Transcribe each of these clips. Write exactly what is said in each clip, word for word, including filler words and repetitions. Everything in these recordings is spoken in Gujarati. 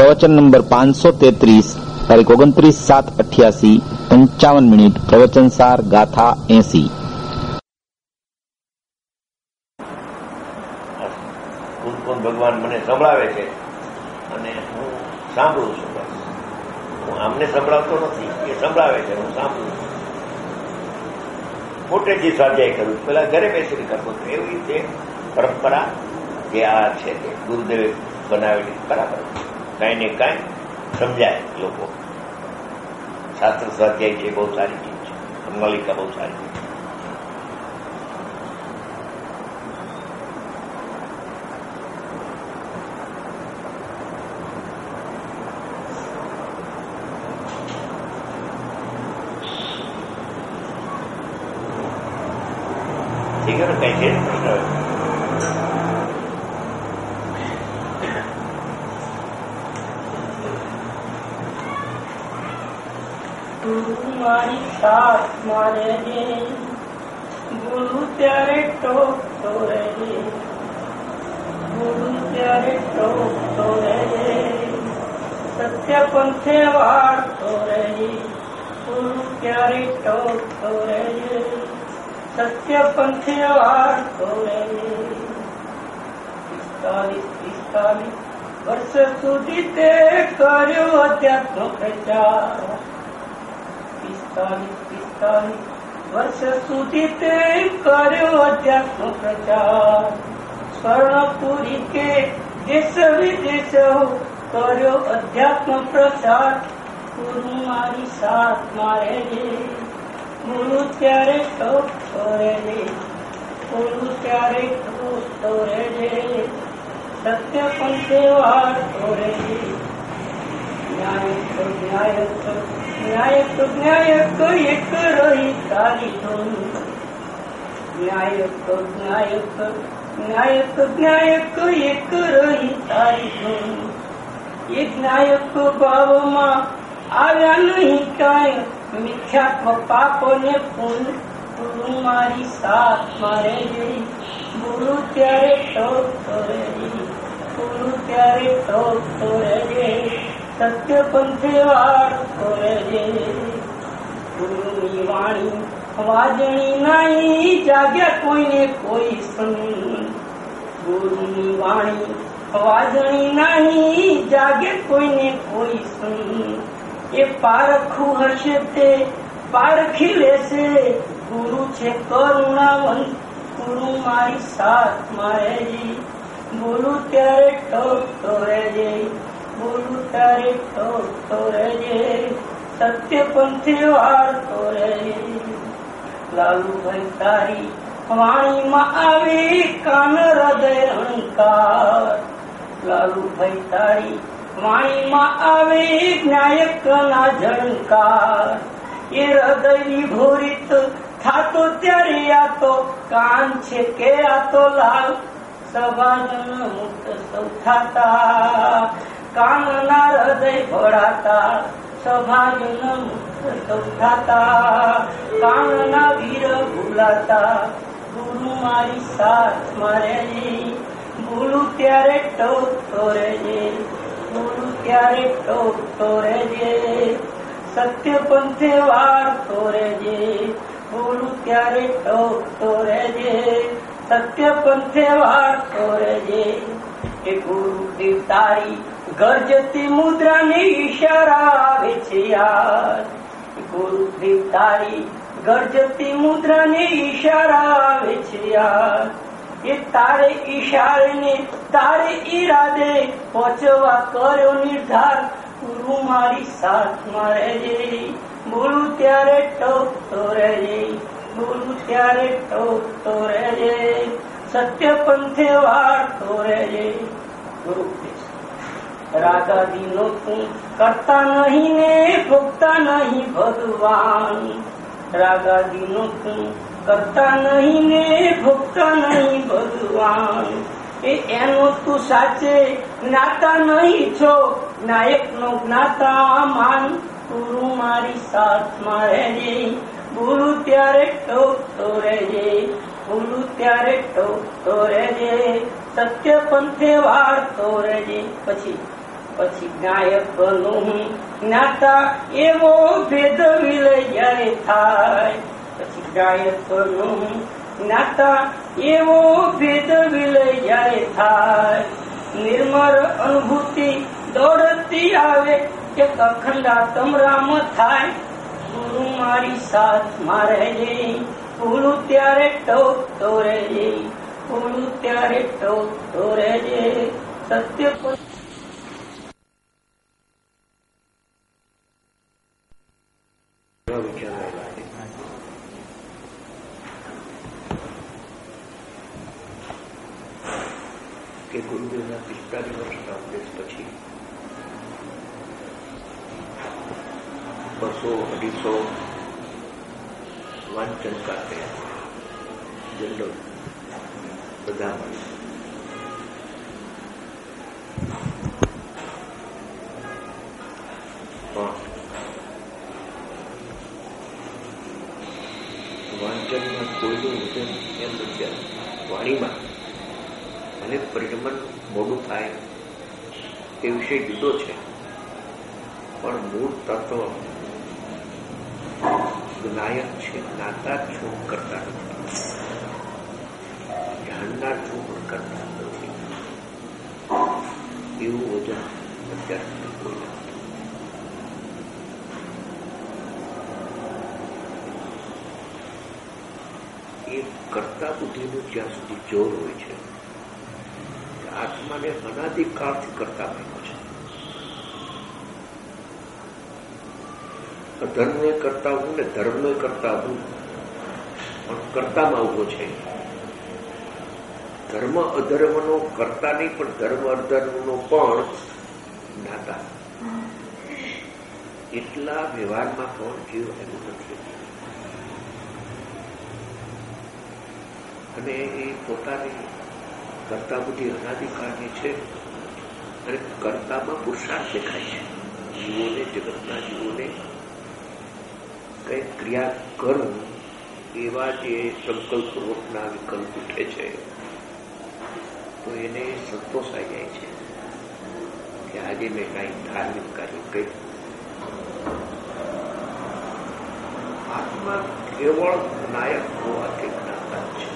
प्रवचन नंबर पांचसौ तैतीस तारीख ओगनत्रीस सात अठ्यासी पंचावन मिनिट प्रवचन सार गाथा एसी। ભગવાન મને સંભળાવે છે અને હું સાંભળું છું. બસ હું આમને સંભળાવતો નથી, એ સંભળાવે છે, હું સાંભળું છું. મોટેથી સ્વાધ્યાય કરું છું, પેલા ઘરે બેસીને કરતો હતો. એવી રીતે પરંપરા જે આ છે તે ગુરુદેવે બનાવેલી બરાબર કાંઈ ને કાંઈ સમજાય લોકો. શાસ્ત્ર સ્વાધ્યાય છે બહુ સારી ચીજ છે, અમલિકા બહુ સારી ચીજ છે. ठीक है ना, कहीं चेंज नहीं करो. મારી સાથ મારે રે બોલું ત્યારે ટોકતો રે, બોલું ત્યારે ટોકતો રે, સત્ય પંથે વાળતો રે, બોલું ત્યારે ટોકતો રે, સત્ય પંથે વાળતો રે. પિસ્તાલીસ પિસ્તાલીસ વર્ષ સુધી તે કર્યો અધ્યાત્મ પ્રચાર. પિસ્તાલીસ પિસ્તાલીસ વર્ષ સુધી તે કર્યો અધ્યાત્મ પ્રચાર. સ્વર્ણપુરી કે દેશ વિદેશ કર્યો અધ્યાત્મ પ્રચાર. ગુરુ મારી સાથ મારે રે બોલું ત્યારે ટોકતો રે, બોલું ત્યારે ટોકતો રે, સત્ય પંથે વાળતો રે. ન્યાય તો ન્યાય તો ન્યાય તો ન્યાય તો એક રહી તારી ધૂન. ન્યાય તો ન્યાય તો ન્યાય તો ન્યાય તો એક રહી તારી ધૂન. એક નાયક ભાવમાં આવ્યા નહીં કાંઈ મિથ્યાત્મ પાપો ને પૂન. ગુરુ મારી સાથ મારે રે બોલું ત્યારે ટોકતો રે, બોલું ત્યારે ટોકતો રે, સત્ય પંથે વાળતો રે. ગુરુની વાણી વાજણી નાઈ જાગ્યા કોઈને કોઈ સંત. ગુરુની વાણી વાજણી નાઈ જાગે કોઈને કોઈ સંત. એ પારખું હશે તે પારખી લેશે, ગુરુ છે કરુણાવંત. ગુરુ મારી સાથ મારે રે બોલું ત્યારે ટોકતો રે, બોલું ત્યારે ટોકતો રે, સત્ય પંથે વાળતો રે. લાલુભાઈ તારી વાણીમાં આવે કાન હૃદય અહંકાર. લાલુભાઈ તારી વાણીમાં આવે નાયક ના ઝણકાર. એ હૃદય વિભોરિત થાતો ત્યારે આ તો કાન છે કે આ તો લાલ. સભાજન મુક્ત સૌ થાતા કાનના હૃદય ભળાતા. સભાજન મુક્ત સૌ થાતા કાનના વીર ભૂલાતા. ગુરુ મારી સાથ મારે રે બોલું ત્યારે ટોકતો રે, બોલું ત્યારે ટોકતો રે, સત્ય પંથે વાળતો રે, બોલું ત્યારે ટોકતો રે, સત્ય પંથે વાળતો રે. એ ગુરુદેવ તારી ગર્જતી મુદ્રાને ઈશારા આવે છે યાર. ગુરુદેવ તારી ગર્જતી મુદ્રાને ઈશારા આવે છે યાર. એ તારે ઈશારે ને તારે ઈરાદે પહોંચવા કર્યો નિર્ધાર. ગુરુ મારી સાથ મારે રે બોલું ત્યારે ટોકતો રે, બોલું ત્યારે ટોકતો રે, સત્ય પંથે વાળતો રે. ગુરુ રાગાદી નો તું કરતા નહીં ને ભોગતા નહીં ભગવાન. રાગાદી નો તું કરતા નહીં ને ભોગતા નહીં ભગવાન. એ એનો તું સાચે જ્ઞાતા નહીં છો, નાયક નો જ્ઞાતા માન. ગુરુ મારી સાથ મારે રે બોલું ત્યારે ટોકતો રે, બોલું ત્યારે ટોકતો રે, સત્ય પંથે વાળતો રહેજે. પછી પછી ગાયકનું જ્ઞાતા એવો ભેદ વિલય જ્યારે થાય, પછી ગાયકનું જ્ઞાતા એવો ભેદ વિલય જ્યારે થાય, નિર્મળ અનુભૂતિ દોડતી આવે એક અખંડાતમ રામ થાય. ગુરુ મારી સાથ મારે રે, ભૂલું ત્યારે ટોકતો રહેજે, ભૂલું ત્યારે ટોકતો રહેજે. સત્ય કે ગુરુદેવના પિસ્તાલીસ વર્ષના ઉપદેશ પછી બસો અઢીસો વાંચનકાર થયા, જનરલ બધા મળી. પણ વાંચનમાં કોઈનું વજન એમ નથી. વાણીમાં અને પરિણમન મોડું થાય એ વિષય જુદો છે, પણ મૂળ તત્વ જ્ઞાયક છે. જ્ઞાતા છું કરતા નથી, જાણનાર છું પણ કરતા નથી. એવું વજન અત્યાર સુધી કોઈ નથી. એ કરતા બુદ્ધિનું જ્યાં સુધી જોર હોય છે, આત્માને અનાદિકાળથી કરતા બન્યો છે. અધર્મને કરતા હું ને ધર્મને કરતા હું, પણ કરતામાં ઉભો છે. ધર્મ અધર્મનો કરતા નહીં, પણ ધર્મ અધર્મનો પણ જ્ઞાતા. એટલા વ્યવહારમાં પણ જીવ એવું નથી, અને એ પોતાની કરતા બુદ્ધિ અનાદિકાળની છે, અને કરતામાં પુરુષાર્થ દેખાય છે. જીવોને, જગતના જીવોને કંઈક ક્રિયા કરું એવા જે સંકલ્પપૂર્વકના વિકલ્પ ઉઠે છે, તો એને સંતોષાઈ જાય છે કે આજે મેં કાંઈ ધાર્મિક કાર્ય કર્યું. આત્મા કેવળ નાયક હોવાથી જ્ઞાતા છે.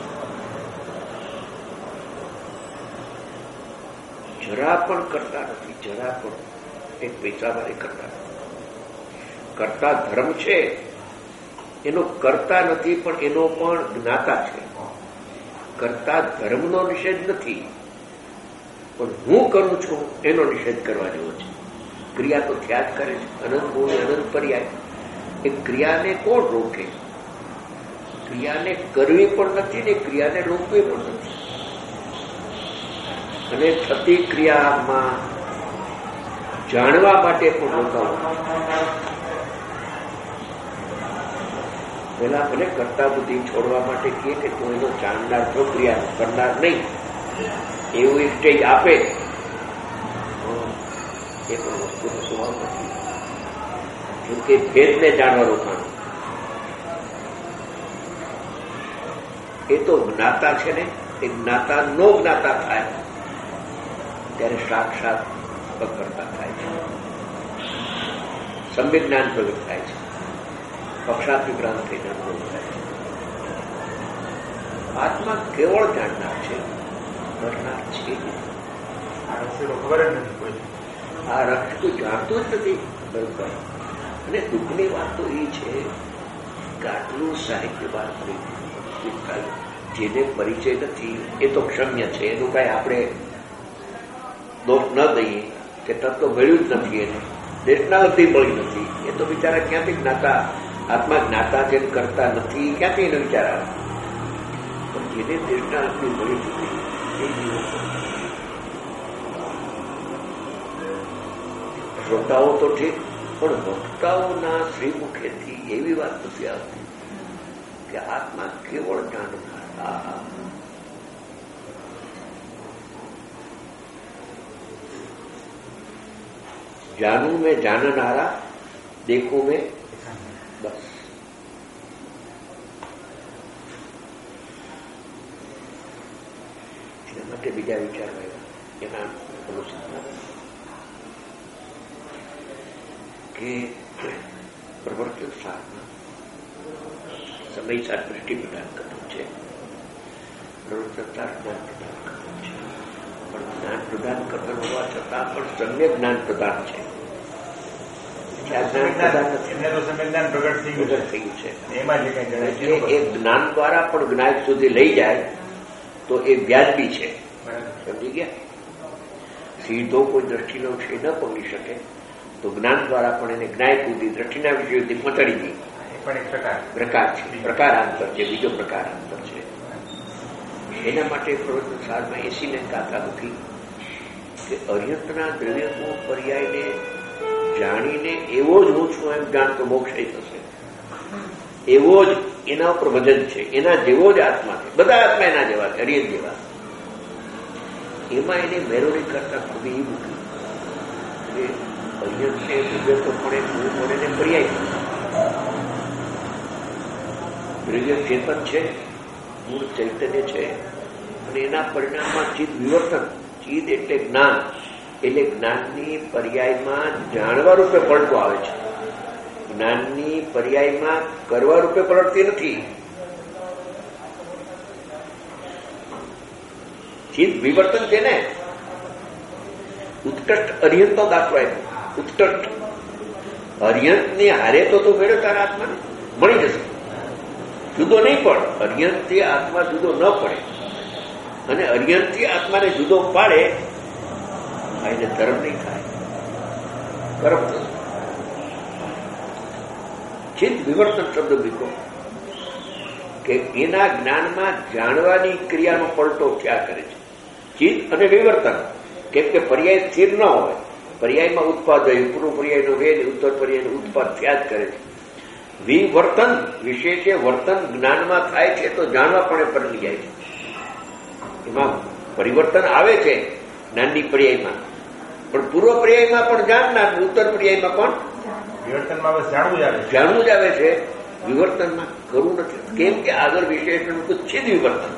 જરા પણ કરતા નથી, જરા પણ એક પૈસા મારે કરતા નથી. કરતા ધર્મ છે, એનો કરતા નથી, પણ એનો પણ જ્ઞાતા છે. કરતા ધર્મનો નિષેધ નથી, પણ હું કરું છું એનો નિષેધ કરવા જેવો છે. ક્રિયા તો થયા જ કરે છે, અનંત મૂળ અનંત પર્યાય. એ ક્રિયાને કોણ રોકે? ક્રિયાને કરવી પણ નથી ને ક્રિયાને રોકવી પણ નથી. અને થતી ક્રિયામાં જાણવા માટે પણ રોકાવું. પેલા ભલે કરતા બુદ્ધિ છોડવા માટે કહે કે તું એનો જાણનાર છો, ક્રિયા કરનાર નહીં, એવું એક સ્ટેજ આપે. એ પણ વસ્તુનો સ્વભાવ નથી, જોકે ભેદને જાણવા રોકાણ. એ તો જ્ઞાતા છે ને, એ જ્ઞાતા નો જ્ઞાતા થાય ત્યારે સાક્ષાત કરતા થાય છે, સમ્યક જ્ઞાન પ્રગટ થાય છે, પક્ષાત વિભ્રાંત થઈને અનુભવ થાય છે. આત્મા કેવળ જાણનાર છે, કરનાર છે. આ રક્ષ કોઈ જાણતું જ નથી બરોબર. અને દુઃખની વાત તો એ છે કે આટલું સાહિત્ય બહાર પડ્યું, જેને પરિચય નથી એ તો ક્ષમ્ય છે, એનું કાંઈ આપણે દોષ ન દઈએ કે તત્વ મળ્યું જ નથી, એને દેશનાલથી મળી નથી. એ તો બિચારા ક્યાંથી જ્ઞાતા, આત્મા જ્ઞાતા જેમ કરતા નથી, ક્યાંથી એને વિચાર આવે. પણ જેને દેશનાલથી મળી નથી એ જીવો. શ્રોતાઓ તો ઠીક, પણ વક્તાઓના શ્રીમુખેથી એવી વાત નથી આવતી કે આત્મા કેવળ જાણનાર. जानू में जाननारा, देखू में बस. એના માટે બીજા વિચાર આવ્યા એના અનુસંધાન. કે પ્રવર્તન સારમાં સમય સાર દ્રષ્ટિ પ્રદાન કરવું છે, પ્રવર્તન સાર જ્ઞાન પ્રદાન કરવું છે, પણ જ્ઞાન પ્રદાન કરતા હોવા છતાં પણ સમ્યક જ્ઞાન પ્રદાન છે. એ જ્ઞાન દ્વારા પણ જ્ઞાન સુધી લઈ જાય તો એ વ્યાજબી છે. સમજી ગયા? સીધો કોઈ દ્રષ્ટિનો વિષય ન પકડી શકે તો જ્ઞાન દ્વારા પણ એને જ્ઞાન સુધી દ્રષ્ટિના વિષયોથી પહોંચાડી દી. પ્રકાર છે, પ્રકારાંતર છે, બીજો પ્રકારાંતર છે. એના માટે પ્રવચન સારમાં એસીને ગાતા નથી કે અર્યંતના દ્રવ્યનો પર્યાયને જાણીને એવો જ હું છું એમ જાણ તો મોક્ષ થશે. એવો જ એના ઉપર વજન છે, એના જેવો જ આત્મા છે. બધા આત્મા એના જેવા છે, અર્યંત જેવા. એમાં એને મેરોડી કરતા ખૂબ એ મૂક્યું કે અર્યંત છે દ્રવ્ય તો પડે હું પડે ને પર્યાય. દ્રવ્ય ચેતન છે, મૂળ ચૈતન્ય છે, અને એના પરિણામમાં ચિત્ત વિવર્તન. ચિત્ત એટલે જ્ઞાન, એટલે જ્ઞાનની પર્યાયમાં જાણવા રૂપે પલટો આવે છે. જ્ઞાનની પર્યાયમાં કરવા રૂપે પલટતી નથી. ચિત્ત વિવર્તન છે ને. ઉત્કૃષ્ટ અર્યંતનો દાખલો આપ્યો. ઉત્કૃષ્ટ અર્યંતની હારે તો તું મેળવ તારા આત્માને મળી જશે. જુદો નહીં પણ અર્યંતથી આત્મા જુદો ન પડે, અને અર્યંતથી આત્માને જુદો પાડે એને ધર્મ નહીં થાય, કર્મ થશે. ચિત્ત વિવર્તન શબ્દ બીકો કે એના જ્ઞાનમાં જાણવાની ક્રિયાનો પલટો ક્યાં કરે છે. ચિત્ત અને વિવર્તન, કેમ કે પર્યાય સ્થિર ન હોય. પર્યાયમાં ઉત્પાદ હોય, પૂર્વ પર્યાયનો વેદ ઉત્તર પર્યાયનો ઉત્પાદ થયા જ કરે છે. વિવર્તન વિશેષે વર્તન જ્ઞાનમાં થાય છે તો જાણવા પણ પરમી જાય છે. એમાં પરિવર્તન આવે છે જ્ઞાનની પર્યાયમાં, પણ પૂર્વ પર્યાયમાં પણ જાણનાર, ઉત્તર પર્યાયમાં પણ વિવર્તનમાં બસ જાણવું જ આવે જાણવું જ આવે છે. વિવર્તનમાં કરવું નથી, કેમ કે આગળ વિશેષણ છેદ વિવર્તન.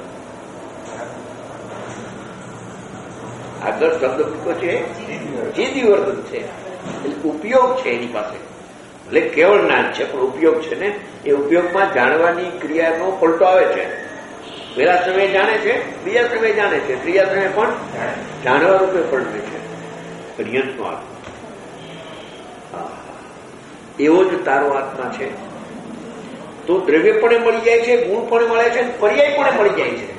આગળ શબ્દ મૂકો છે છેદ વિવર્તન છે, એટલે ઉપયોગ છે એની પાસે. એટલે કેવળ જ્ઞાન છે પણ ઉપયોગ છે ને, એ ઉપયોગમાં જાણવાની ક્રિયાનો પલટો આવે છે. પહેલા સમયે જાણે છે, બીજા સમયે જાણે છે, ત્રીજા સમયે પણ જાણવા રૂપે પલટે છે. પર્યંતનો આત્મા એવો જ તારો આત્મા છે. તો દ્રવ્ય પણ મળી જાય છે, ગુણ પણ મળે છે, પર્યાય પણ મળી જાય છે.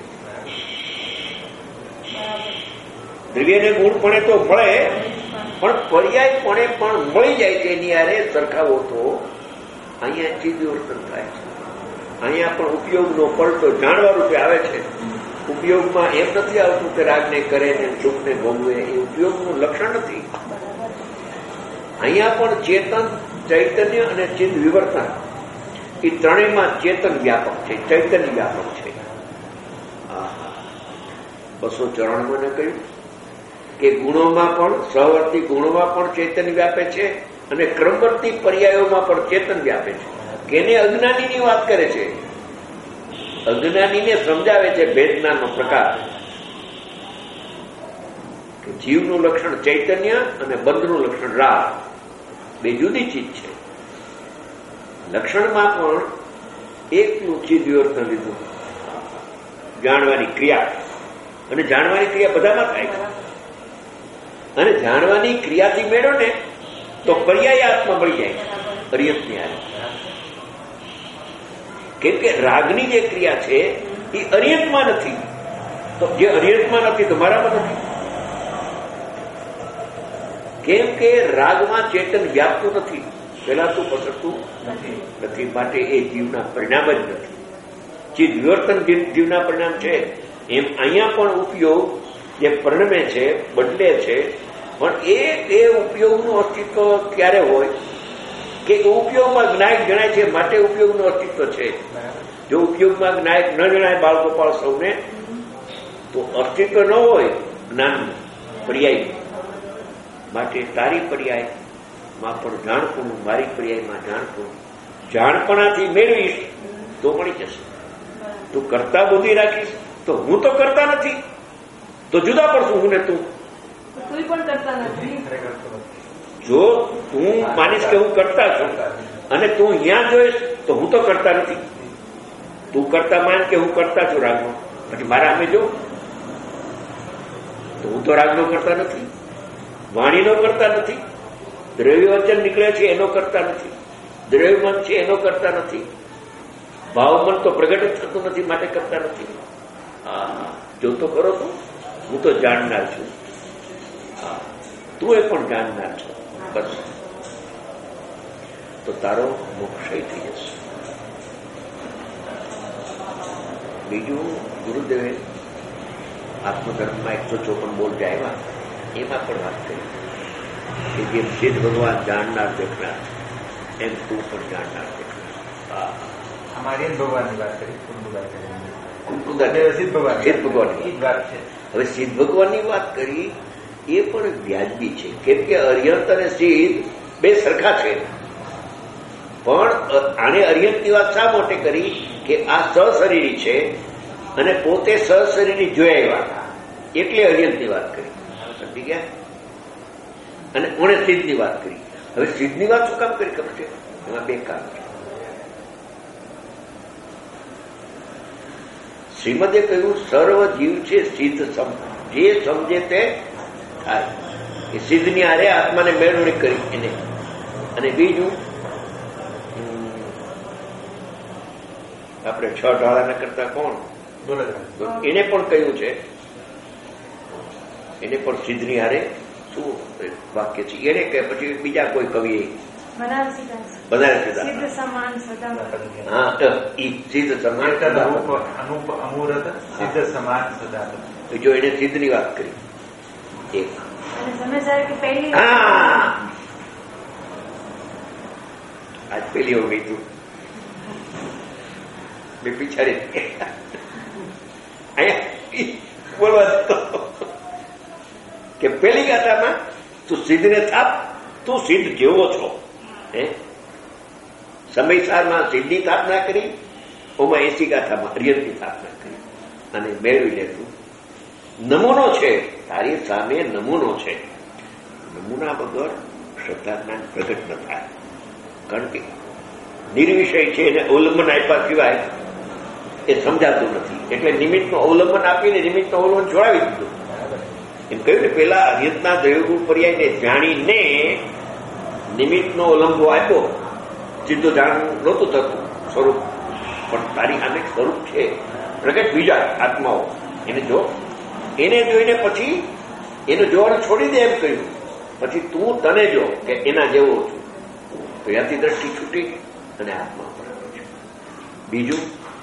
દ્રવ્યને ગુણ પણ તો મળે, પણ પર્યાય પણ પણ મળી જાય છે. એની આરે સરખાવો તો અહીંયા ચીજ વર્તન થાય છે. અહીંયા પણ ઉપયોગનો પલટો જાણવા રૂપે આવે છે. ઉપયોગમાં એમ નથી આવતું કે રાગને કરે ને સુખને ભોગવે, એ ઉપયોગનું લક્ષણ નથી. અહીંયા પણ ચેતન, ચૈતન્ય અને ચિત્ત વિવર્તન એ ત્રણેયમાં ચેતન વ્યાપક છે, ચૈતન્ય વ્યાપક છે. બસો ચોરાણું મને કહ્યું કે ગુણોમાં પણ, સહવર્તી ગુણોમાં પણ ચેતન વ્યાપે છે, અને ક્રમવર્તી પર્યાયોમાં પણ ચેતન વ્યાપે છે. કેને અજ્ઞાનીની વાત કરે છે, અજ્ઞાનીને સમજાવે છે ભેદજ્ઞાનનો પ્રકાર કે જીવનું લક્ષણ ચૈતન્ય અને બંધનું લક્ષણ રાગ, બે જુદી ચીજ છે. લક્ષણમાં પણ એકનું ચીજ વિવર્તન લીધું, જાણવાની ક્રિયા, અને જાણવાની ક્રિયા બધામાં થાય છે. અને જાણવાની ક્રિયાથી મેળવો ને તો પર્યાય આત્મા મળી જાય છે અર્યંતની હારે. કેમ કે રાગની જે ક્રિયા છે એ અર્યંતમાં નથી, તો જે અર્યંતમાં નથી તો મારામાં નથી. કેમ કે રાગમાં ચેતન વ્યાપતું નથી, પેલાતું પસરતું નથી, માટે એ જીવના પરિણામ જ નથી. જે વિવર્તન જીવના પરિણામ છે, એમ અહીંયા પણ ઉપયોગ જે પરિણમે છે, બદલે છે, પણ એ એ ઉપયોગનું અસ્તિત્વ ક્યારે હોય કે ઉપયોગમાં જ્ઞાયક જણાય છે, માટે ઉપયોગનું અસ્તિત્વ છે. જો ઉપયોગમાં જ્ઞાયક ન જણાય બાળગોપાળ સૌને, તો અસ્તિત્વ ન હોય જ્ઞાનનું પર્યાય. માટે તારી પર્યાયમાં પણ જાણપણું, મારી પર્યાયમાં જાણપણું. જાણપણાથી મેળવીશ તો મળી જશે. તું કરતા બુદ્ધિ રાખીશ તો હું તો કરતા નથી, તો જુદા પડશું હું ને તું. જો હું માનીશ કે હું કરતા છું અને તું અહીંયા જોઈશ તો હું તો કરતા નથી. તું કરતા માન કે હું કરતા છું રાગનો, પછી મારા અમે જો તો હું તો રાગનો કરતા નથી, વાણીનો કરતા નથી, દ્રવ્ય વચન નીકળે છે એનો કરતા નથી, દ્રવ્ય મન છે એનો કરતા નથી, ભાવ મન તો પ્રગટ જ થતું નથી માટે કરતા નથી. હા, જો તો કરો તો હું તો જાણનાર છું. હા, તું એ પણ જાણનાર છો. બસ તો તારો મોક્ષય થઈ જશે. બીજું, ગુરુદેવે આત્મધર્મમાં એકસો ચોપન બોલ જે આવ્યા એમાં પણ વાત કરી કે જેમ સિદ્ધ ભગવાન જાણનાર દેખનાર એમ તું પણ જાણનાર દેખનાર. હા, અમારી ભગવાનની વાત કરી, સિદ્ધ ભગવાનની વાત છે. હવે સિદ્ધ ભગવાનની વાત કરી એ પણ વ્યાજબી છે, કેમ કે અર્યંત અને સિદ્ધ બે સરખા છે. પણ આને અર્યંતની વાત શા માટે કરી કે આ સશરીરી છે અને પોતે સશરીરી જોઈ આવ્યા એટલે અર્યંતની વાત કરી. સમજી ગયા? અને કોણે સિદ્ધની વાત કરી. હવે સિદ્ધની વાત શું કામ કરી ખબર છે? એમાં બે કામ છે. શ્રીમદે કહ્યું સર્વ જીવ છે સિદ્ધ સમ, જે સમજે તે થાય. એ સિદ્ધની આરે આત્માને મેળવણી કરી એને. અને બીજું આપણે છ ઢાળાના કરતા કોણ એને પણ કહ્યું છે, એને પણ સિદ્ધની હારે શું વાક્ય છે એને કે પછી બીજા કોઈ કવિએ બનારસીદાસ હા સિદ્ધ સમાન અમૂર્ત સિદ્ધ સમાન સદા. જો એને સિદ્ધની વાત કરી એક. હા, આજ પેલી હો ગઈ તું મેં પીછાડી અહીંયા બોલવા તો કે પેલી ગાથામાં તું સિદ્ધને થાપ, તું સિદ્ધ જેવો છો. હે સમયસારમાં સિદ્ધની સ્થાપના કરી, ઓમાં એસી ગાથામાં અર્યંતની સ્થાપના કરી અને મેળવી લે. તું નમૂનો છે, તારી સામે નમૂનો છે. નમૂના વગર શ્રદ્ધા જ્ઞાન પ્રગટ ન થાય. કારણ કે નિર્વિષય છે એને અવલંબન આપ્યા સિવાય એ સમજાતું નથી. એટલે નિમિત્તનું અવલંબન આપીને નિમિત્તનું અવલંબન છોડાવી દીધું. એમ કહ્યું ને પેલા અર્યંતના દ્રવ્યગુણ પર્યાયને જાણીને નિમિત્તનો અવલંબો આપ્યો. સીધું જાણવું નહોતું થતું સ્વરૂપ, પણ તારી સામે સ્વરૂપ છે પ્રગટ બીજા આત્માઓ એને જો, એને જોઈને પછી એનું જોવાનું છોડી દે એમ કહ્યું. પછી તું તને જો કે એના જેવો છું તો યાથી દ્રષ્ટિ છૂટી અને આત્મા પર આવે છે. બીજું,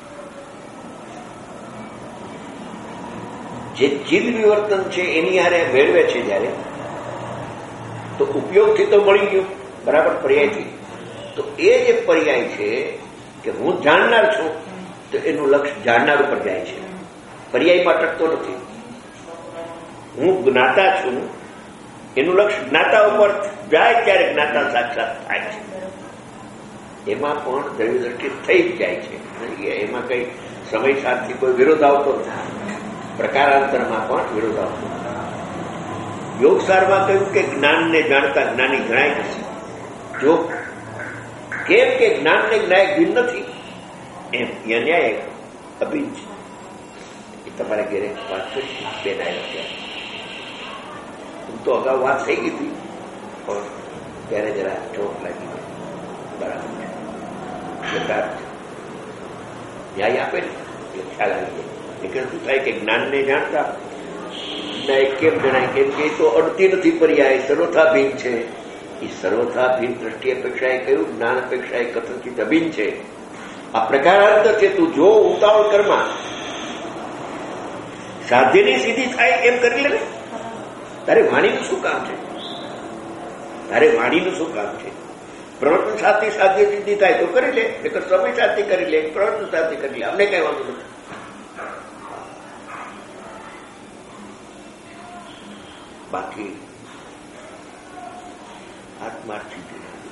જે ચિદ વિવર્તન છે એની હારે મેળવે છે જયારે, તો ઉપયોગથી તો મળી ગયું બરાબર પર્યાયથી. તો એ જે પર્યાય છે કે હું જાણનાર છું તો એનું લક્ષ્ય જાણનાર ઉપર જાય છે, પર્યાયમાં અટકતો નથી. હું જ્ઞાતા છું એનું લક્ષ્ય જ્ઞાતા ઉપર જાય ત્યારે જ્ઞાતા સાક્ષાત થાય છે. એમાં પણ દ્રવ્ય દ્રષ્ટિ થઈ જ જાય છે. એમાં કઈ સમય સાથથી કોઈ વિરોધ આવતો નથી, પ્રકારાંતરમાં પણ વિરોધ આવતો નથી. યોગસારમાં કહ્યું કે જ્ઞાનને જાણતા જ્ઞાની ગણાય નથી. જો કેમ કે જ્ઞાનને જ્ઞાયક ભિન્ન નથી એમ ન્યાય અભિન્ન છે. એ તમારે ઘેરે વાત કરી બે નાયક ત્યાં તો અગાઉ વાત થઈ ગઈ હતી પણ ત્યારે જરા ચોટ લાગી ગઈ. બરાબર છે, યથાર્થ ન્યાય આપે ને એટલે ખ્યાલ આવી જાય. એટલે શું થાય કે જ્ઞાનને જાણતા જ્ઞાય કેમ જણાય? કેમ કે એ તો અડતી નથી પર્યાય, સર્વથા ભિન્ન છે. એ સર્વથા ભિન્ન દ્રષ્ટિ અપેક્ષાએ કહ્યું, જ્ઞાન અપેક્ષાએ કથનચિત અભિન્ન છે. આ પ્રકારાંતર છે. તું જો ઉતાવળ કરમાં સાધ્યની સીધી થાય એમ કરી લે ને. તારે વાણીનું શું કામ છે? તારે વાણીનું શું કામ છે? પ્રવર્તન સાથે સાધ્ય સિદ્ધિ થાય તો કરી લે, નકર સમય સાથે કરી લે, પ્રવર્તન સાથે કરી લે, અમને કઈ વાંધો નથી. બાકી આત્માર્થી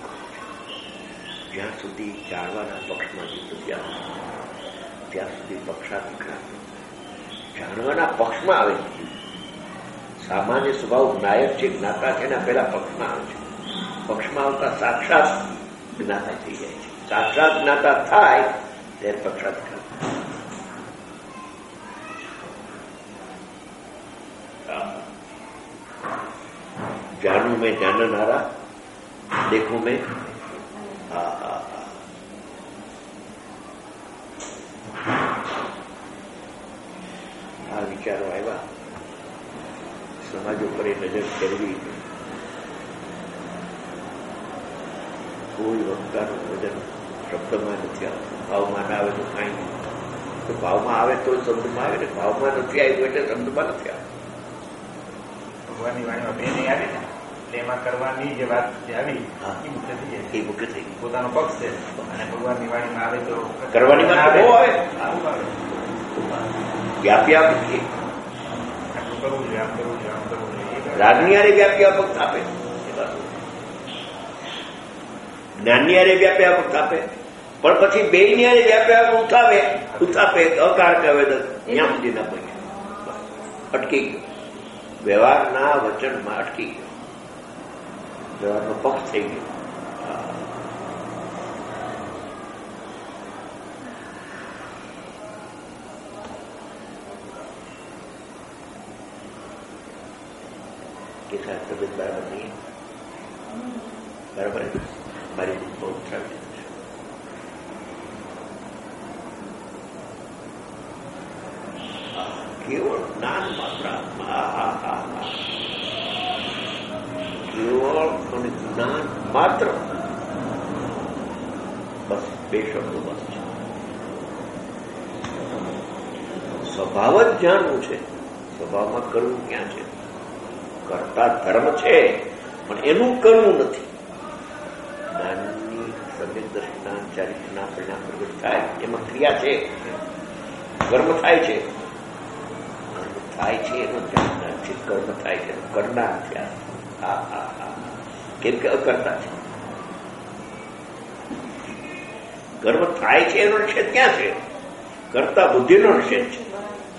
જ્યાં સુધી જાણવાના પક્ષમાં ત્યાં ત્યાં સુધી પક્ષાધિકાર જાણવાના પક્ષમાં આવે. સામાન્ય સ્વભાવ નાયક છે, જ્ઞાતા છે એના પહેલા પક્ષમાં આવે છે. પક્ષમાં આવતા સાક્ષાત જ્ઞાતા થઈ જાય છે. સાક્ષાત જ્ઞાતા થાય ત્યારે પક્ષાધિકાર. જાણું મેં જાણનારા, દેખું મેં. હા હા આ વિચારો આવ્યા. સમાજ ઉપર એ નજર ફેરવી. કોઈ વક્તાનું વજન શબ્દમાં નથી આવતું. ભાવમાં ના આવે તો કાંઈ નહીં. તો ભાવમાં આવે તો શબ્દમાં આવે ને ભાવમાં નથી આવ્યું એટલે શબ્દમાં નથી આવતું. ભગવાનની વાણીમાં બે નહીં આવી ને એટલે એમાં કરવાની જે વાત જે આવી એ મુખ્ય થઈ જાય. એ મુખ્ય થઈ ગઈ. પોતાનો પક્ષ છે અને ભગવાનની વાણીમાં આવે તો કરવાની વાત બહુ આવે. આવું આવે. વ્યાપી આપી આટલું કરવું જોઈએ, આમ કરવું જોઈએ, આમ કરવું જોઈએ. રાજની હારે વ્યાપી આપક આપે, જ્ઞાનની હારે વ્યાપી આપક આપે, પણ પછી બે ની હારે વ્યાપી આપક ઉઠાવે ઉઠાપે અકાર કહેવે ત્યાં સુધી ના પગે અટકી ગયો. વ્યવહારના વચનમાં અટકી ગયો. વ્યવહારનો પક્ષ થઈ ગયો. કે સાહેબ તબિયત બરાબર નહીં, બરાબર મારી બહુ ટ્રાવેલ છે. કેવળ જ્ઞાન માત્ર કેવળ અને જ્ઞાન માત્ર, બસ બે શબ્દો બસ છે. સ્વભાવ જ જાણવું છે. સ્વભાવમાં કરવું ક્યાં છે? કરતા ધર્મ છે પણ એનું કરવું નથી. જ્ઞાનની સમ્યક દર્શના ચારિત્રના પરિણામ પ્રગટ થાય એમાં ક્રિયા છે, કર્મ થાય છે. કર્મ થાય છે એનો જાણનાર છે, કર્મ થાય છે એનો કરનાર નથી. હા હા હા કેમ કે અકર્તા છે. કર્મ થાય છે એનો નિષેધ ક્યાં છે? કરતા બુદ્ધિનો નિષેધ છે.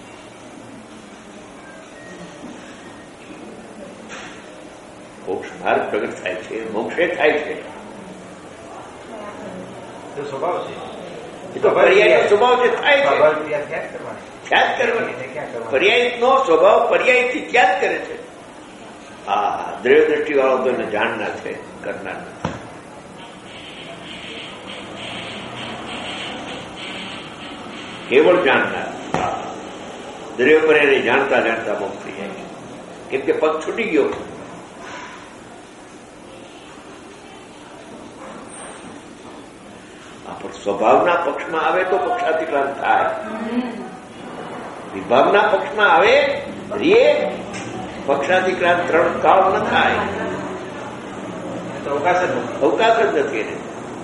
મોક્ષ માર્ગ પ્રગટ થાય છે, મોક્ષે થાય છે. તો સ્વભાવ છે, એ તો પર્યાય સ્વભાવ જે થાય છે સ્વાભાવિક ક્રિયા ત્યાં જ કરવાની. ત્યાં જ કરવાની. ક્યાં કરવાની? પર્યાય નો સ્વભાવ પર્યાયથી ત્યાં જ કરે છે. હા હા દ્રવ્ય દ્રષ્ટિ વાળો તો એને જાણનાર છે, કરનાર નથી. કેવળ જાણનાર. હા દ્રવ્ય પર એને જાણતા જાણતા મોક્ષ થઈ જાય છે. કેમ કે પગ છૂટી ગયો. સ્વભાવના પક્ષમાં આવે તો પક્ષાતિક્રાંત થાય. વિભાવના પક્ષમાં આવે રે પક્ષાતિક્રાંત ત્રણ કાળ ન થાય. અવકાશ જ નથી. અવકાશ જ નથી એને.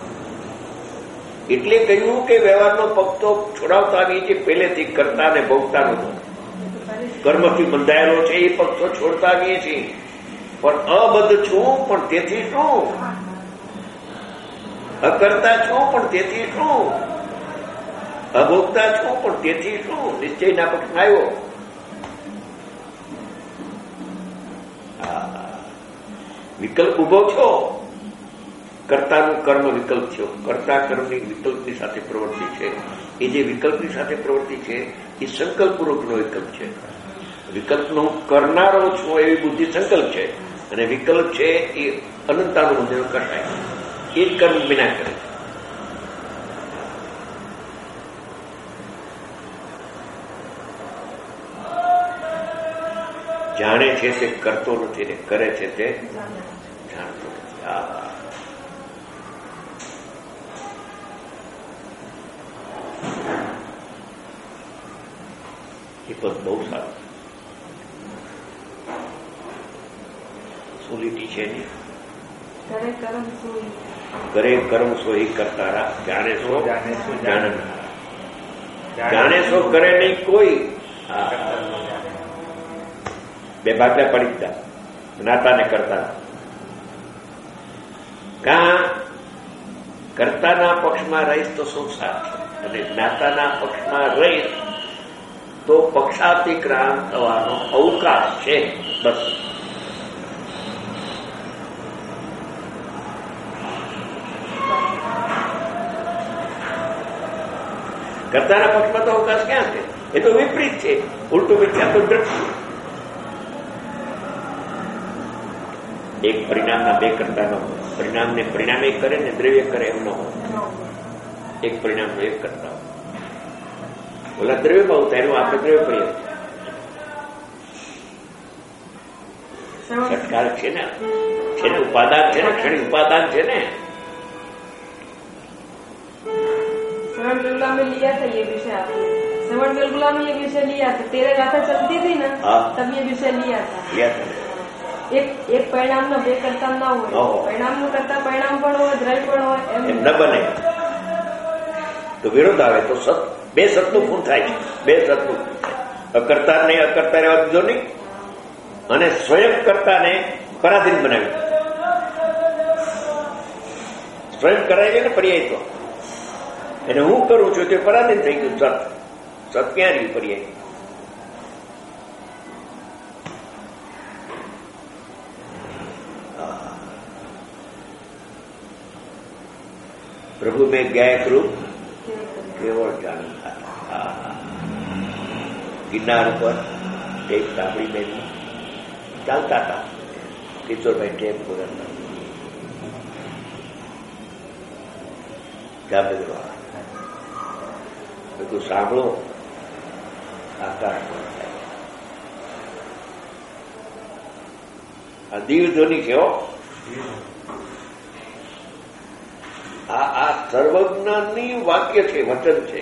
એટલે કહ્યું કે વ્યવહારનો પક્ષ તો છોડાવતા જે પહેલેથી કરતા ને ભોગતા નતો, કર્મથી બંધાયેલો છે એ પક્ષ તો છોડતા આવીએ છીએ. પણ અબદ્ધ છું પણ તેથી શું? અકર્તા છું પણ તેથી શું? અભોગતા છું પણ તેથી શું? નિશ્ચયના પક્ષમાં આવ્યો. વિકલ્પ ઉભો છો, કર્તાનું કર્મ વિકલ્પ થયો. કર્તા કર્મની વિકલ્પની સાથે પ્રવૃત્તિ છે. એ જે વિકલ્પની સાથે પ્રવૃત્તિ છે એ સંકલ્પપૂર્વકનો વિકલ્પ છે. વિકલ્પનો કરનારો છું એવી બુદ્ધિ સંકલ્પ છે, અને વિકલ્પ છે એ અનંતાનું મંદિર કસાય. એ જ કર્મ વિના કરે છે. જાણે છે તે કરતો નથી ને કરે છે તે જાણતો નથી. આ એ પદ બહુ સારું. સોલિટી છે ને કરે કર્મ સો એ કરતારા, જાણે સો જાણનારા. જાણે સો કરે નહીં કોઈ. બે ભાગલા પડી ગયા, જ્ઞાતા ને કરતા. કાં કર્તાના પક્ષમાં રહીશ તો સંસાર છે, અને જ્ઞાતાના પક્ષમાં રહીશ તો પક્ષાતિક્રાંત થવાનો અવકાશ છે. બસ કરતાના પક્ષમાં તો અવકાશ ક્યાં છે? એ તો વિપરીત છે, ઉલટું મિથ્યા તો દ્રષ્ટિ. એક પરિણામના બે કરતા ન હોય. પરિણામને પરિણામ એક કરે ને દ્રવ્ય કરે એમ ન હોય. એક પરિણામનો એક કરતા હોય. ઓલા દ્રવ્યમાં ઉતાર્યું, આપણે દ્રવ્ય કરીએ. સત્કાર છે ને, છે ને ઉપાદાન છે ને, ક્ષણિક ઉપાદાન છે ને. श्रवण बिलगुला में लिया था ये विषय आपने, श्रवण बिलगुला में ये विषय लिया था, तेरे गाथा चलती थी ना तब ये विषय लिया था. लिया था. એક એક પરિણામ નો બે કરતા ના હોય, પરિણામ નું કરતા પરિણામ પણ હોય, દ્રવ્ય પણ હોય, એમ ન બને તો વિરોધ આવે તો સત બે સતનું પૂર્ણ થાય છે. બે સતનું અકર્તા ને અકર્તા રહેવા દીધો નહીં અને સ્વયં કર્તાને પરાધીન બનાવ્યું. સ્વયં કરાય છે ને પર્યાય તો એને હું કરું છું તે પરાધીન થઈ ગયું. સત સત ક્યાં રહ્યું પર્યાય? प्रभु में गायक रूप केवल जानता. गिरनार पर एक साबड़ी में ચાલતા હતા કિશોરભાઈ ટેપ બોલતા જામનગર વાળા બધું સાંભળો. આકાશમાં થાય આ દીવ ધ્વનિ છે. આ આ સર્વજ્ઞાનની વાક્ય છે, વચન છે.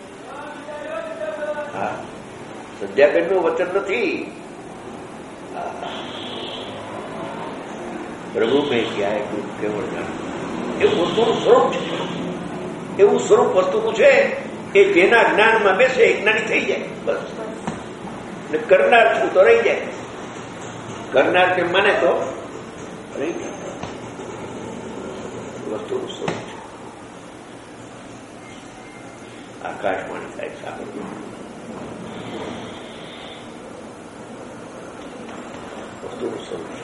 હા, સંધ્યાબેનનું વચન નથી. પ્રભુ મેં ક્યાંય ગુરુ કેવળ જાણ એવું વસ્તુનું સ્વરૂપ છે. એવું સ્વરૂપ વસ્તુનું છે કે જેના જ્ઞાનમાં બેસે જ્ઞાની થઈ જાય બસ. ને કરનાર છું તો રહી જાય. કરનાર કે માને તો રહી જાય. વસ્તુનું સ્વરૂપ છે. આકાશવાણી થાય સાંભળવું. વસ્તુનું સ્વરૂપ છે.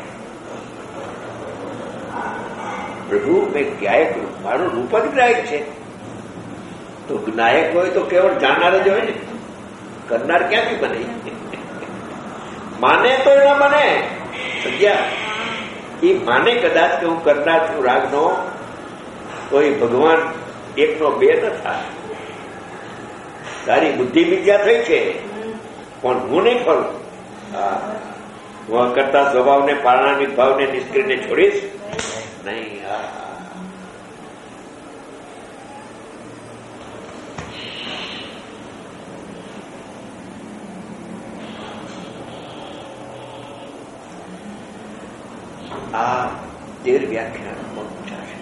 પ્રભુ મેં ગાયક રૂપ, મારું રૂપ જ ગાયક છે. તો નાયક હોય તો કેવળ જાણનાર જ હોય ને. કરનાર ક્યાંથી બને? માને તો ના બને. સત્યા એ માને કદાચ કે હું કરનાર છું રાગનો, તો એ ભગવાન એકનો બે ન થાય. તારી બુદ્ધિ મિથ્યા થઈ છે પણ હું નહીં ફરું. હા, હું કરતા સ્વભાવને, પારણામિક ભાવને, નિષ્ક્રિયને છોડીશ નહીં. આ તેર વ્યાખ્યાન પહોંચ્યા છે.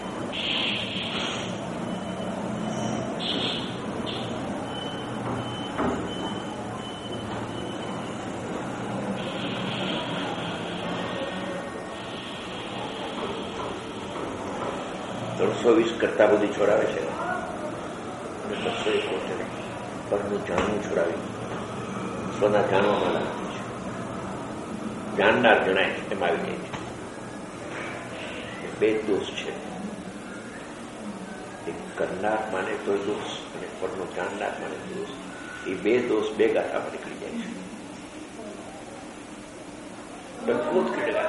ત્રણસો વીસ કરતા બધી છોડાવે છે અને બસો એકોતેર પરનું જાણવું છોડાવી સ્વના જાણવામાં લાગે છે. જાણનાર જણાય એમ આવી જાય છે. બે દોષ છે. એક કરનાર માને તો દોષ અને પરનો જાણનાર માને દોષ. એ બે દોષ બે ગાથામાં નીકળી જાય છે. અદભુત ક્રીડા.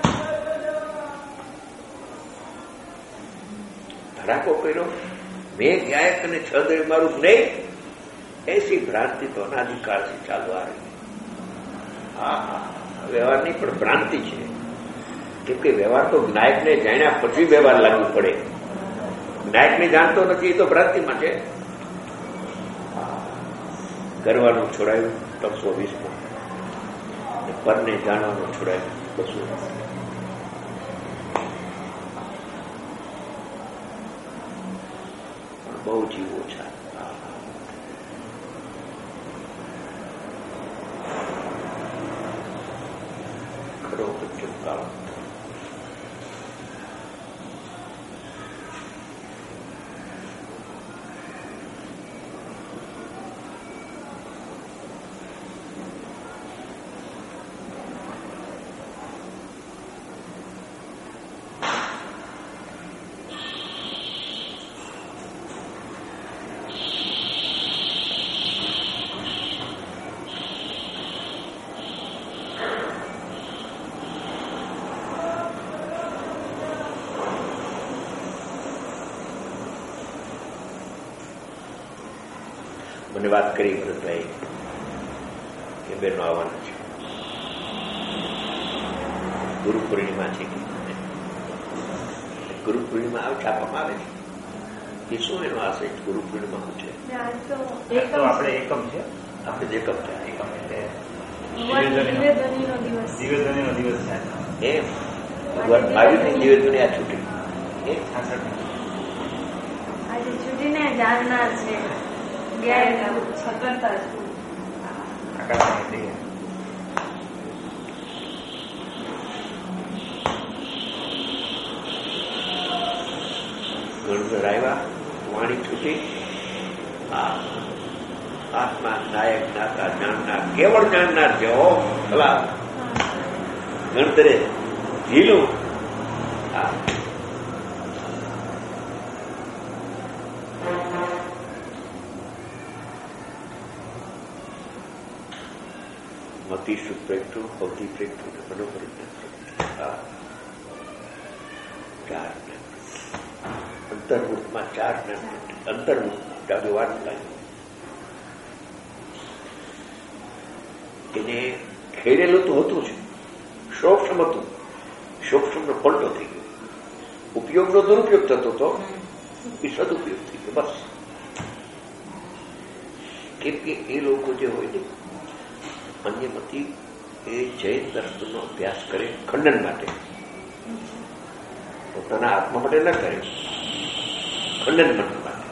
ધડાકો કર્યો મેં ગાયક અને છ દ્રવ્ય મારું નહીં. એસી ભ્રાંતિ તો અનાધિકારથી ચાલુ આવી. હા હા, વ્યવહારની પણ ભ્રાંતિ છે. કેમ કે વ્યવહાર તો જ્ઞાયકને જાણ્યા પછી વ્યવહાર લાગુ પડે. જ્ઞાયકને જાણતો નથી એ તો ભ્રાંતિમાં છે. કરવાનું છોડાયું ત્રણસો વીસમાં, પરને જાણવાનું છોડાયું બસો. બહુ જીવ ઓછા. ખરો ચમકારો. મને વાત કરી ભરતભાઈ કે બેનો આવવાના છે, ગુરુ પૂર્ણિમા છે. ગુરુ પૂર્ણિમા આવે છાપવામાં આવે છે એ શું એનો આશય ગુરુ પૂર્ણિમા શું છે? આપણે એકમ છે, આપણે જ એકમ છે. એકમ એટલે નિવેદનીનો દિવસ છે. એમ ભગવાન મહાવીરની નિવેદનની આ છૂટી એ આજે છૂટીને જાણનાર છે, સકળતા છે. ગણધર આવ્યા, વાણી છૂટી. આત્મા નાયક નાતા જાણનાર, કેવળ જાણનાર છે. હો ભલા ગણધરે ઝીલું. હા મતિ સુપ્રેક્ટુ ભૌતિ પ્રેક્ટુ બરોબર. ચાર અંતર્મુખમાં ચાર અંતર્મુખ જાદુ વાત લાગી. એને ખેડેલું તો હતું છે, સૂક્ષ્મ હતું. સૂક્ષ્મનો પલટો થઈ ગયો, ઉપયોગનો દુરુપયોગ થતો હતો, એ સદુપયોગ થઈ ગયો. બસ કેમ કે એ લોકો જે હોય ને અન્યમતી એ જૈન દર્શનનો અભ્યાસ કરે ખંડન માટે, પોતાના આત્મા માટે ન કરે, ખંડન માટે.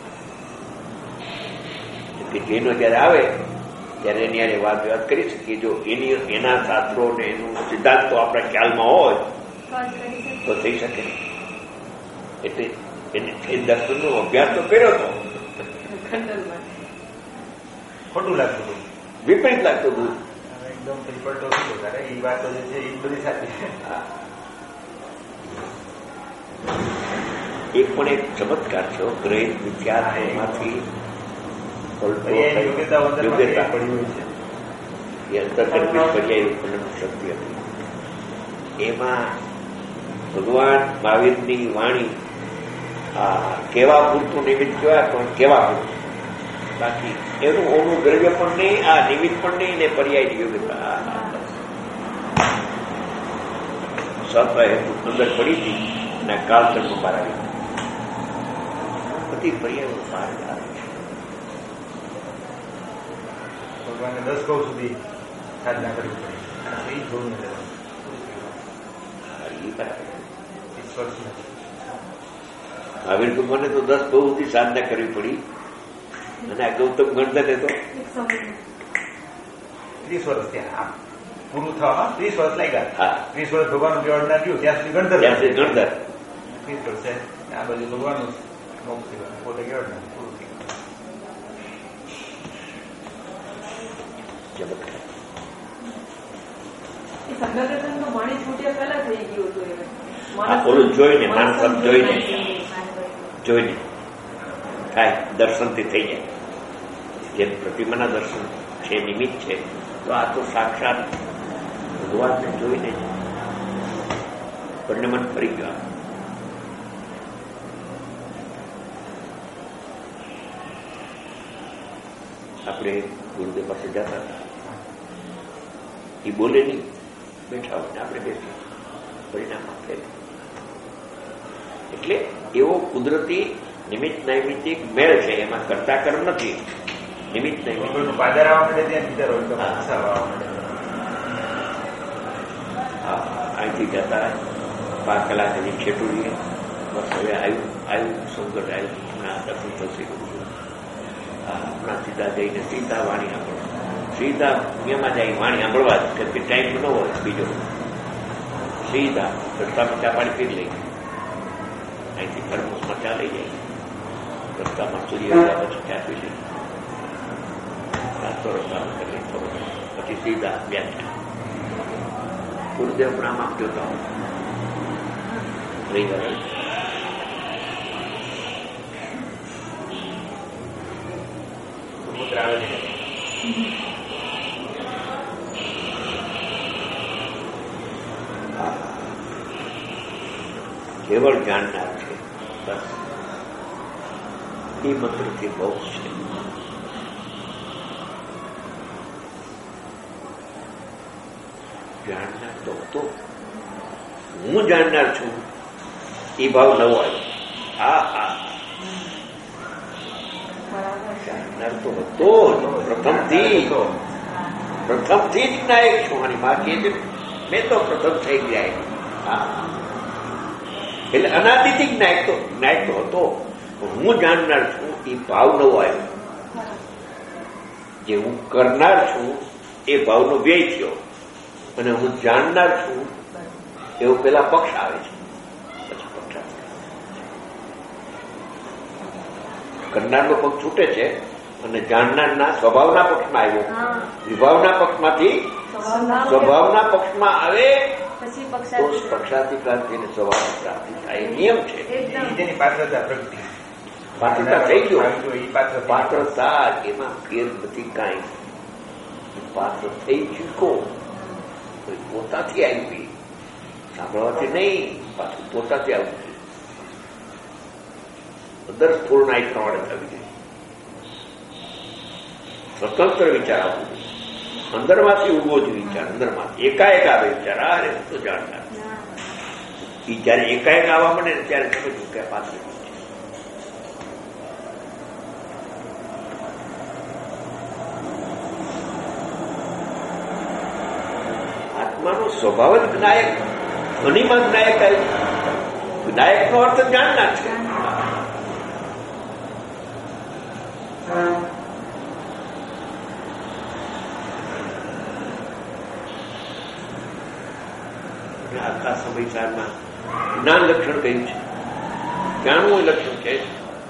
કે જૈનો જયારે આવે ત્યારે એની યારે વાત વાત કરી શકીએ. જો એની એના શાસ્ત્રો ને એનું સિદ્ધાંત તો આપણા ખ્યાલમાં હોય તો થઈ શકે. એટલે એને જૈન દર્શનનો અભ્યાસ તો કર્યો હતો, ખોટું લાગતું હતું, વિપરીત લાગતું હતું. એકદમ પલટો થયો ત્યારે એ વાતો જે છે એ બધી સાચી છે. એક પણ એક ચમત્કાર છે. ગ્રહિત વિચારમાંથી યોગ્યતા યોગ્યતા પડી હોય છે. એ અંતર્કલ્પિત પર્યાય ઉત્પન્ન શક્તિ હતી. એમાં ભગવાન મહાવીરની વાણી કેવા પૂરતું નિમિત્ત કહેવાય, પણ કેવા પૂરતું, બાકી એનું ઓનું દ્રવ્ય પણ નહીં, આ નિમિત્ત પણ નહીં, ને પર્યાયની યોગ્યતા સત્વ હેતુ અંદર પડી હતી અને કાળચંદ બહાર આવી. બધી પર્યાયો બહાર આવે છે. ભગવાનને દસ ગૌ સુધી સાધના કરવી પડે. એ ગૌ ને મહાવીર ભગવાને તો દસ ગૌ સુધી સાધના કરવી પડી, અને આ ગૌતમ ગણધરે તો ત્રીસ વર્ષ ત્યાં આમ પૂરું થવામાં ત્રીસ વર્ષ લાગ્યા. હા, ત્રીસ વર્ષ ભગવાનનું કેવળ ના થયું ત્યાં સુધી ગણધર ત્યાંથી ગણધર ત્રીસ વર્ષે આ બાજુ ભગવાનનું મોક્ષ થયું, પોતે કેવળ ના પૂરું થયું. સંગઠન તો માણી છૂટ્યા પહેલા થઈ ગયું હતું. ઓલું જોઈને માણસ જોઈને જોઈને થાય, દર્શનથી થઈ જાય. જેમ પ્રતિમાના દર્શન છે નિમિત્ત છે, તો આ તો સાક્ષાત ભગવાનને જોઈને બંને મન ફરી ગયા. આપણે ગુરુદેવ પાસે જતા હતા, એ બોલે નહીં, બેઠા હોય આપણે બેસીએ, પરિણામ આપે. એટલે એવો કુદરતી નિમિત્ત નૈમિત્તિક મેળ છે, એમાં કરતા કર્મ નથી. નિમિત્ત નૈમિત્તિક પાદર આવવા માટે ત્યાં બીજા રોજ હા, અહીંથી જતા પાંચ કલાક હજી છેટું રહીએ. બસ હવે આવ્યું આવ્યું સંકટ આવ્યું, હમણાં દર્શન થશે. હમણાં સીધા જઈને સીધા વાણી સાંભળો, સીધા દુનિયામાં જાય વાણી સાંભળવા જ, કે ટાઈમ ન હોય બીજો. સીધા રસ્તામાં ચા પાણી પી લઈ, અહીંથી થર્મોસમાં ચા લઈ જાય, રસ્તામાં સૂર્ય પછી ચા પી લઈ, નાસ્તો રસ્તામાં કરી થોડો, પછી સીધા વ્યાખ્યા. ગુરુદેવ પ્રણામ આપજો તો લઈ ગયા. પુત્ર આવે છે કેવળ જાણનાર છે, બસ એ મંત્રથી બહુ છે. જાણનાર તો હતો, હું જાણનાર છું એ ભાવ નવો આવ્યો. હા હા, જાણનાર તો હતો પ્રથમથી, પ્રથમથી જ નાયક છું. અને બાકી જ મેં તો પ્રથમ થઈ ગયા. હા, એટલે અનાદિથી જ નાયક તો નાયક તો હતો. હું જાણનાર છું એ ભાવ નવો આવ્યો. જે હું કરનાર છું એ ભાવનો વ્યય થયો, અને હું જાણનાર છું એવો પેલા પક્ષ આવે છે. પછી પક્ષ કરનારનો પક્ષ છૂટે છે અને જાણનારના સ્વભાવના પક્ષમાં આવ્યો. વિભાવના પક્ષમાંથી સ્વભાવના પક્ષમાં આવે તો પક્ષાતી ક્રાંતિ અને સ્વભાવની ક્રાંતિ થાય. એ નિયમ છે. તેની પાત્રતા પ્રગતિ, પાત્રતા થઈ ગયો. પાત્રતા એમાં ફેર નથી કાંઈ. પાત્ર થઈ ચૂકો, પોતાથી આવી, સાંભળવાથી નહીં, પાછું પોતાથી આવવું જોઈએ. અંદર સ્થૂળના એક પ્રમાણે થવી જોઈએ. સ્વતંત્ર વિચાર આવવું જોઈએ. અંદરમાંથી ઉભો જ વિચાર, અંદરમાંથી એકાએક આવે વિચાર. આ રે તો જાણનાર એ જયારે એકાએક આવવા મળે ને ત્યારે સમજવું કે પાત્ર આત્માનો સ્વભાવ જ જ્ઞાયક, ધ્વનિમાં જ્ઞાયક આવ્યું. જ્ઞાયક નો અર્થ જાણનાર છે. આખા સમયકાળમાં જ્ઞાન લક્ષણ કયું છે? જાણવું એ લક્ષણ છે.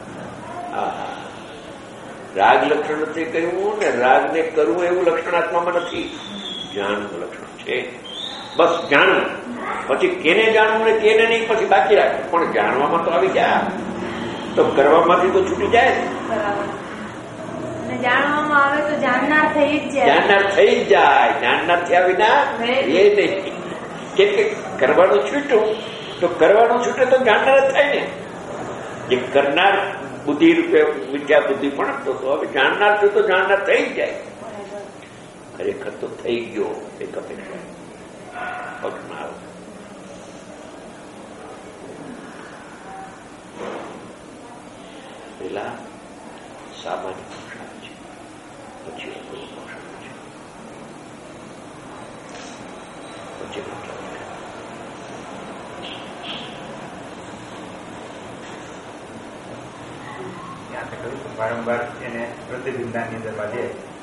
રાગ લક્ષણ નથી કહ્યું ને રાગને કરવું એવું લક્ષણ આત્મામાં નથી. જાણવું લક્ષણ છે. બસ જાણવું. પછી કેને જાણવું ને કેને નહીં પછી બાકી રાખવું. પણ જાણવામાં તો આવી ગયા તો કરવામાંથી તો છૂટી જાય ને. જાણવામાં આવે તો જાણનાર થઈ જ જાય. જાણનાર થઈ જ જાય. જાણનાર થયા વિના એ નહીં. કેમ કે કરવાનું છૂટું તો કરવાનું છૂટે તો જાણનાર જ થાય ને. જે કરનાર બુદ્ધિ રૂપે વિદ્યા બુદ્ધિ પણ તો હવે જાણનાર છું તો જાણનાર થઈ જ જાય. ખરેખર તો થઈ ગયો એક અપેક્ષા પગમાં આવે. પેલા સામાન્ય પક્ષ આવે છે, પછી અપૂર્વ પક્ષ આવે છે, પછી વારંવાર એને પ્રતિબિંબની અંદર બાંધે.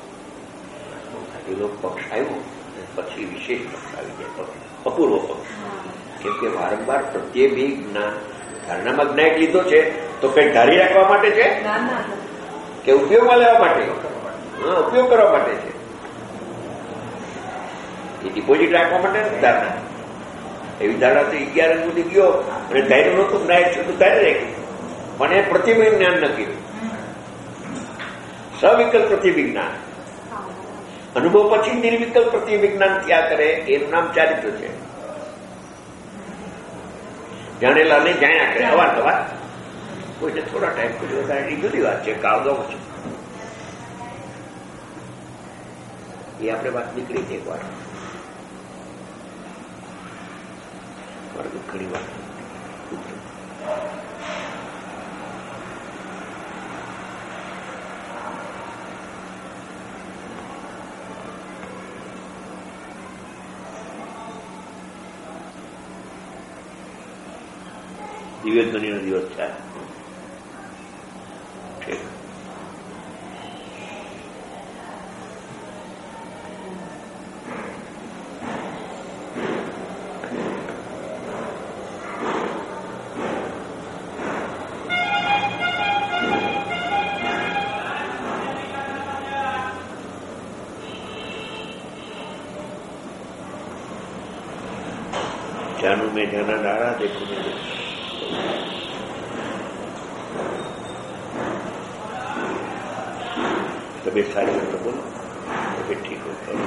પેલો પક્ષ આવ્યો પછી વિશેષ પક્ષ આવી જાય, અપૂર્વ પક્ષ. કેમ કે વારંવાર પ્રત્યે બી જ્ઞાન ધારણામાં જ્ઞાયક લીધો છે તો કઈ ધારી રાખવા માટે છે કે ઉપયોગમાં લેવા માટે? હા, ઉપયોગ કરવા માટે છે. એ ડિપોઝિટ રાખવા માટે ધારણા. એવી ધારણા તો અગિયાર સુધી ગયો અને ધાર્યું નતું જ્ઞાયક છે તો ધારી રાખ્યું, પણ એ પ્રતિબિંબ જ્ઞાન ન કર્યું. સવિકલ્પ પ્રતિવિજ્ઞાન, અનુભવ પછી નિર્વિકલ્પ પ્રતિવિજ્ઞાન થયા કરે એનું નામ ચારિત્ર છે. જાણેલા ને જાણ્યા કરે અવારનવાર. કોઈને થોડા ટાઈમ પછી વધારે એ જુદી વાત છે. કાવગમ છે એ આપણે વાત નીકળી છે એક વાર ઘણી વાર. દિવ્ય ધ્વનિનો દિવસ છે. જાનું મેં જાના ડાળા દેખું મેં તબિયત સારી હોય તો બોલો, તબિયત ઠીક હોય તો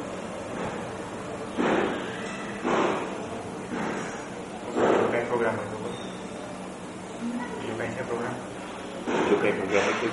કઈ પ્રોગ્રામ હોય તો બોલો. બીજું કઈ છે પ્રોગ્રામ? જો કઈ પ્રોગ્રામ હોય તો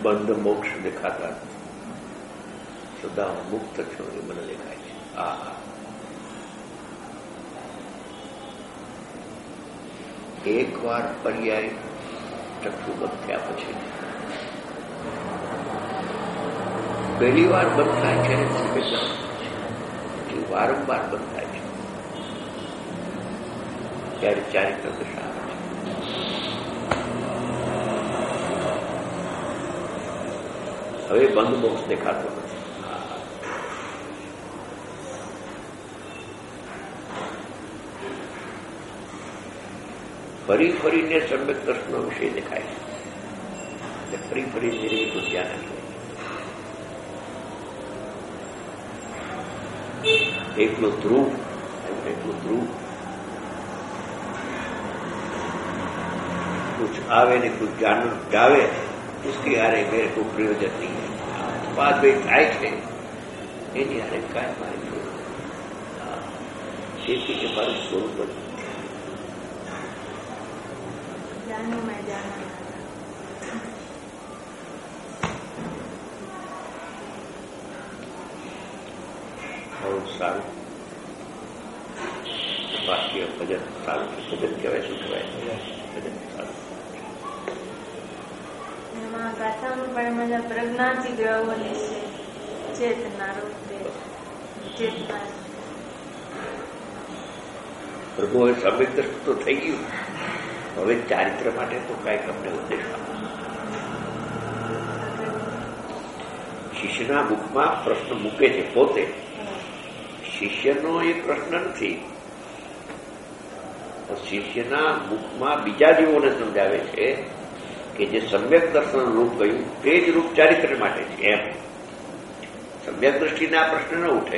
બંધ મોક્ષ દેખાતા સદા મુક્ત છો એ મને દેખાય છે. આ એક વાર પર્યાય ચક્ષુ બંધ થયા પછી પહેલી વાર બંધ થાય છે પછી વારંવાર બંધ થાય છે ત્યારે ચારિત્ર દશા આવે છે. હવે બંધ મોક્ષ દેખાતો નથી. ફરી ફરીને સમ્યક દર્શનનો વિષય દેખાય છે એટલે ફરી ફરી નિર્મિત ધ્યાન આવી એકલો ધ્રુવ એકલો ધ્રુવ कुछ आवे ने कुछ जान जावे उसके हारे मेरे को प्रयोजन नहीं है. बात भाई થાય છે એની હારે કાંઈ મારી તેથી કે મારું સ્વરૂપ જાણો મેં જાણો બહુ સારું વાક્ય ભજન સારું ભજન કહેવાય શું કહેવાય ભજન સારું. એમાં ગાથામાં પણ મજા પ્રજ્ઞાથી ગ્રહોની છે ચેતના રૂપે ચેતના પ્રભુ હવે સમ્યક દર્શન તો થઈ ગયું. હવે ચારિત્ર માટે તો કાંઈક અમને ઉદ્દેશ શિષ્યના મુખમાં પ્રશ્ન મૂકે છે પોતે. શિષ્યનો એ પ્રશ્ન નથી, શિષ્યના મુખમાં બીજા જીવોને સમજાવે છે કે જે સમ્યક દર્શન રૂપ કહ્યું તે જ રૂપ ચારિત્ર માટે છે. એમ સમ્યક દ્રષ્ટિના પ્રશ્ન ન ઉઠે.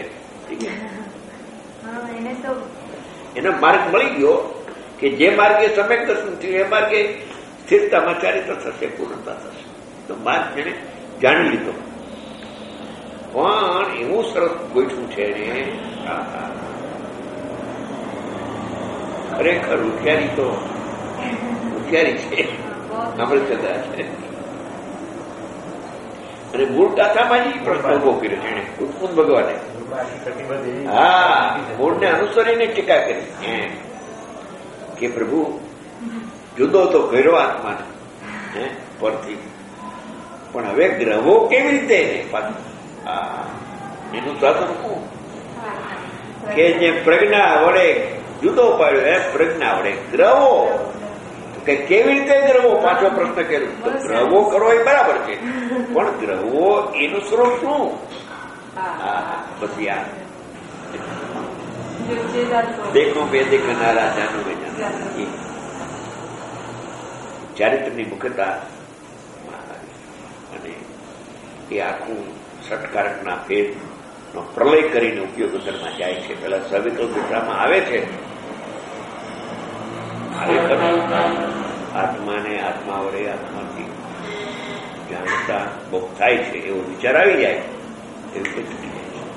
એનો માર્ગ મળી ગયો કે જે માર્ગે સમ્યક દર્શન થયું એ માર્ગે સ્થિરતામાં ચારિત્ર થશે, પૂર્ણતા થશે. તો માર્ગ એને જાણી લીધો. પણ એવું સરસ ગોઠવું છે ને ખરેખર હોશિયારી તો હોશિયારી છે અમૃતચંદ્રા છે. અને મૂળ ગાથામાં જ પ્રશ્ન ઉભો કર્યો છે એને ઉત્કુંદ ભગવાને. હા, મૂળને અનુસરીને ટીકા કરી કે પ્રભુ જુદો તો કર્યો આત્માને પરથી, પણ હવે ગ્રહો કેવી રીતે એનું સાધન શું કે જે પ્રજ્ઞા વડે જુદો પાડ્યો એ પ્રજ્ઞા વડે ગ્રહો કે કેવી રીતે ગ્રહો. પાછો પ્રશ્ન કર્યો તો ગ્રહો કરો એ બરાબર છે, પણ ગ્રહો એનું સ્વરૂપ શું? પછી આ દેખો બે દેખનારા જાનો બે જાનો ચારિત્રની મુખ્યતા અને એ આખું ષટકારકના ભેદનો પ્રલય કરીને ઉપયોગ અંદરમાં જાય છે. પેલા સવિકલ્પ દશામાં આવે છે, આત્માને આત્મા વડે આત્માથી જાણતા બહુ થાય છે એવો વિચાર આવી જાય એવી રીતે છૂટી જાય છે.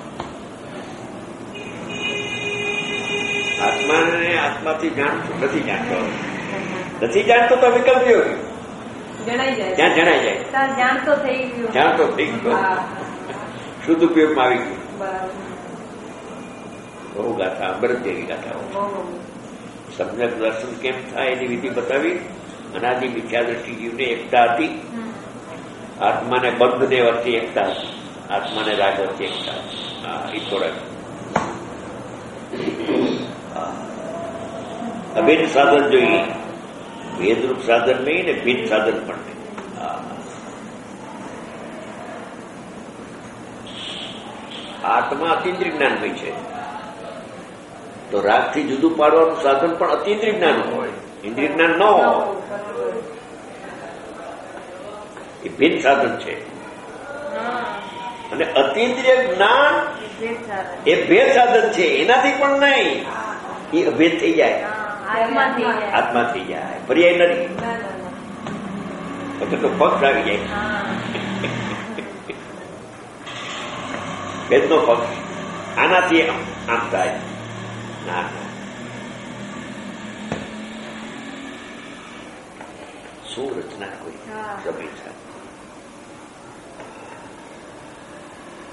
આત્માને આત્માથી જાણતો નથી જાણતો નથી જાણતો તો વિકલ્પ એવો ત્યાં જણાઈ જાય જાણતો થઈ ગયો જાણતો થઈ ગયો શુદ્ધ ઉપયોગમાં આવી ગયું. બહુ ગાથા અમૃત જેવી ગાથાઓ. સમ્યક દર્શન કેમ થાય એની વિધિ બતાવી. અનાદિ મિથ્યા દ્રષ્ટિ જીવને એકતા હતી, આત્માને બંધને વચ્ચે એકતા હતી, આત્માને રાગ વચ્ચે એકતા હતી. હા, એ થોડાક અભિન્ન સાધન જોઈએ. ભેદરૂપ સાધન નહીં ને ભિન્ન સાધન પણ નહીં. આત્મા અતિન્દ્રિય જ્ઞાનમય છે તો રાગથી જુદું પાડવાનું સાધન પણ અતિન્દ્રિય જ્ઞાન હોય, ઇન્દ્રિય જ્ઞાન ન હોય. એ ભિન્ન સાધન છે. અને અતિન્દ્રિય જ્ઞાન એ ભેદ સાધન છે, એનાથી પણ નહીં. એ અભેદ થઈ જાય, આત્મા થઈ જાય, પર્યાય નથી. પછી તો પક્ષ આવી જાય, ભેદનો પક્ષ. આનાથી આમ થાય ના. શું રચના કોઈ જમી છે.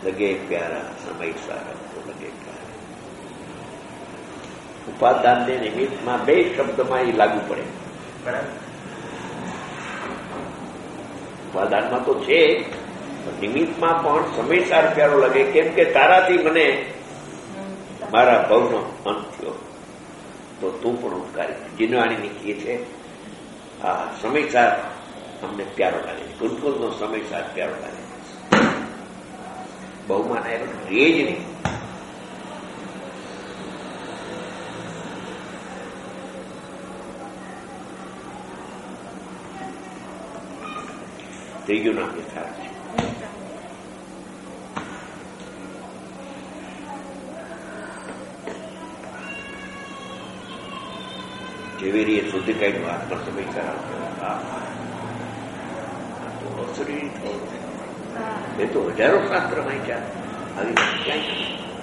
લગે પ્યારા સમય સારા તો લગે પ્યારા. ઉપાદાન ને નિમિત્તમાં બે શબ્દમાં એ લાગુ પડે. ઉપાદાનમાં તો છે, નિમિત્તમાં પણ સમયસાર પ્યારો લાગે. કેમ કે તારાથી મને મારા ભવનો અંત થયો, તો તું પણ ઉપકારી. જીનવાણીની કહે છે આ સમયસાર અમને પ્યારો લાગે, ગુણગુણનો સમયસાર પ્યારો લાગે. બહુમાન એ રે જ નહીં. ત્રીજું નામ યથાર્થ છે. ઝવેરીએ શુદ્ધ કાઢ્યું આત્મા સમય તો અસરી એ તો હજારો શાસ્ત્ર વાંચ્યા. આવી ક્યાંય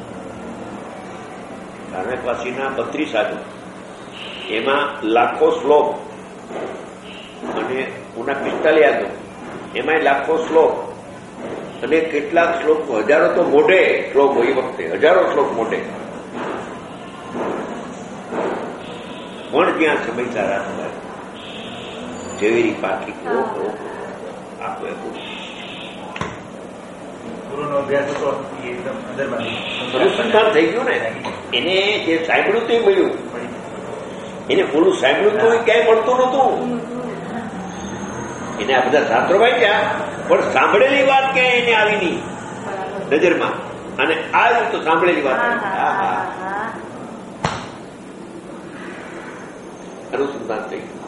કારણપાસીના બત્રીસ સાધુ, એમાં લાખો શ્લોક, અને ઉના પિસ્તાલીસ યાદો એમાં લાખો શ્લોક, અને કેટલાક શ્લોક હજારો તો મોઢે શ્લોક એ વખતે હજારો શ્લોક મોઢે. પણ જ્યાં સમય સારા થાય ઝવેરી પાકી આખો એ ગુરુનો અભ્યાસ હતો એકદમ અનુસંધાન થઈ ગયું ને. એને જે સાંભળ્યું તે મળ્યું, એને પૂરું સાંભળ્યું તો ક્યાંય મળતું નતું. એને આ બધા શાસ્ત્રો વાંચ્યા, પણ સાંભળેલી વાત ક્યાંય એને આવી નહીં નજરમાં, અને આવ્યું તો સાંભળેલી વાત. અનુસંધાન થઈ ગયું.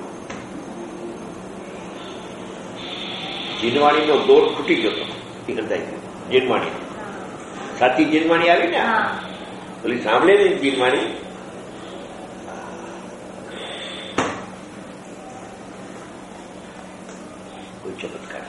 જીનવાણીનો દોર ખૂટી ગયો હતો, એ અંદાજ જીનવાણી સાચી જીનવાણી આવી ને, પેલી સાંભળેલી જીનવાણી. કોઈ ચમત્કાર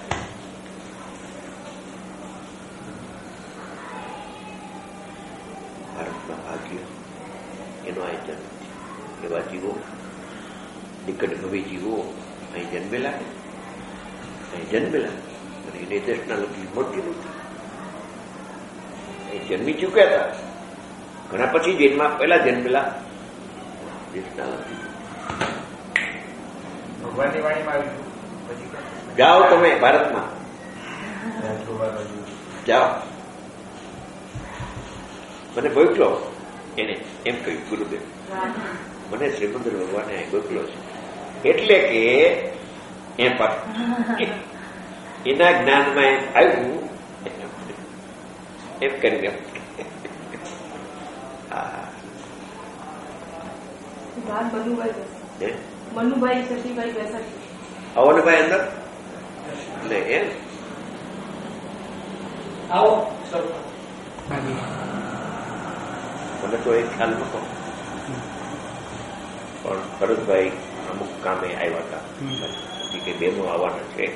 ભારતના ભાગ્ય એનો આ જન્મ. એવા જીવો નિકટ ભવે જીવો અહીં જન્મેલા, અહીં જન્મેલા, અને એને દેશના લગી મોટી નહોતી. અહીં જન્મી ચૂક્યા હતા ઘણા પછી જન્મા, પહેલા જન્મેલા દેશના લગી. ભગવાનની વાણીમાં આવ્યું. જાઓ તમે ભારતમાં જાઓ. મને મોકલો એને એમ કહ્યું ગુરુદેવ, મને શ્રીમંદર ભગવાને મોકલો છે. એટલે કે એમ એના જ્ઞાનમાં એમ આવ્યું એમ કરી. મનુભાઈ શશીભાઈ બેસા અવનભાઈ અંદર એટલે એમ આવો. મને તો એક ખ્યાલ નતો, પણ ભરતભાઈ અમુક કામે આવ્યા હતા કે બેનો આવવાના છે,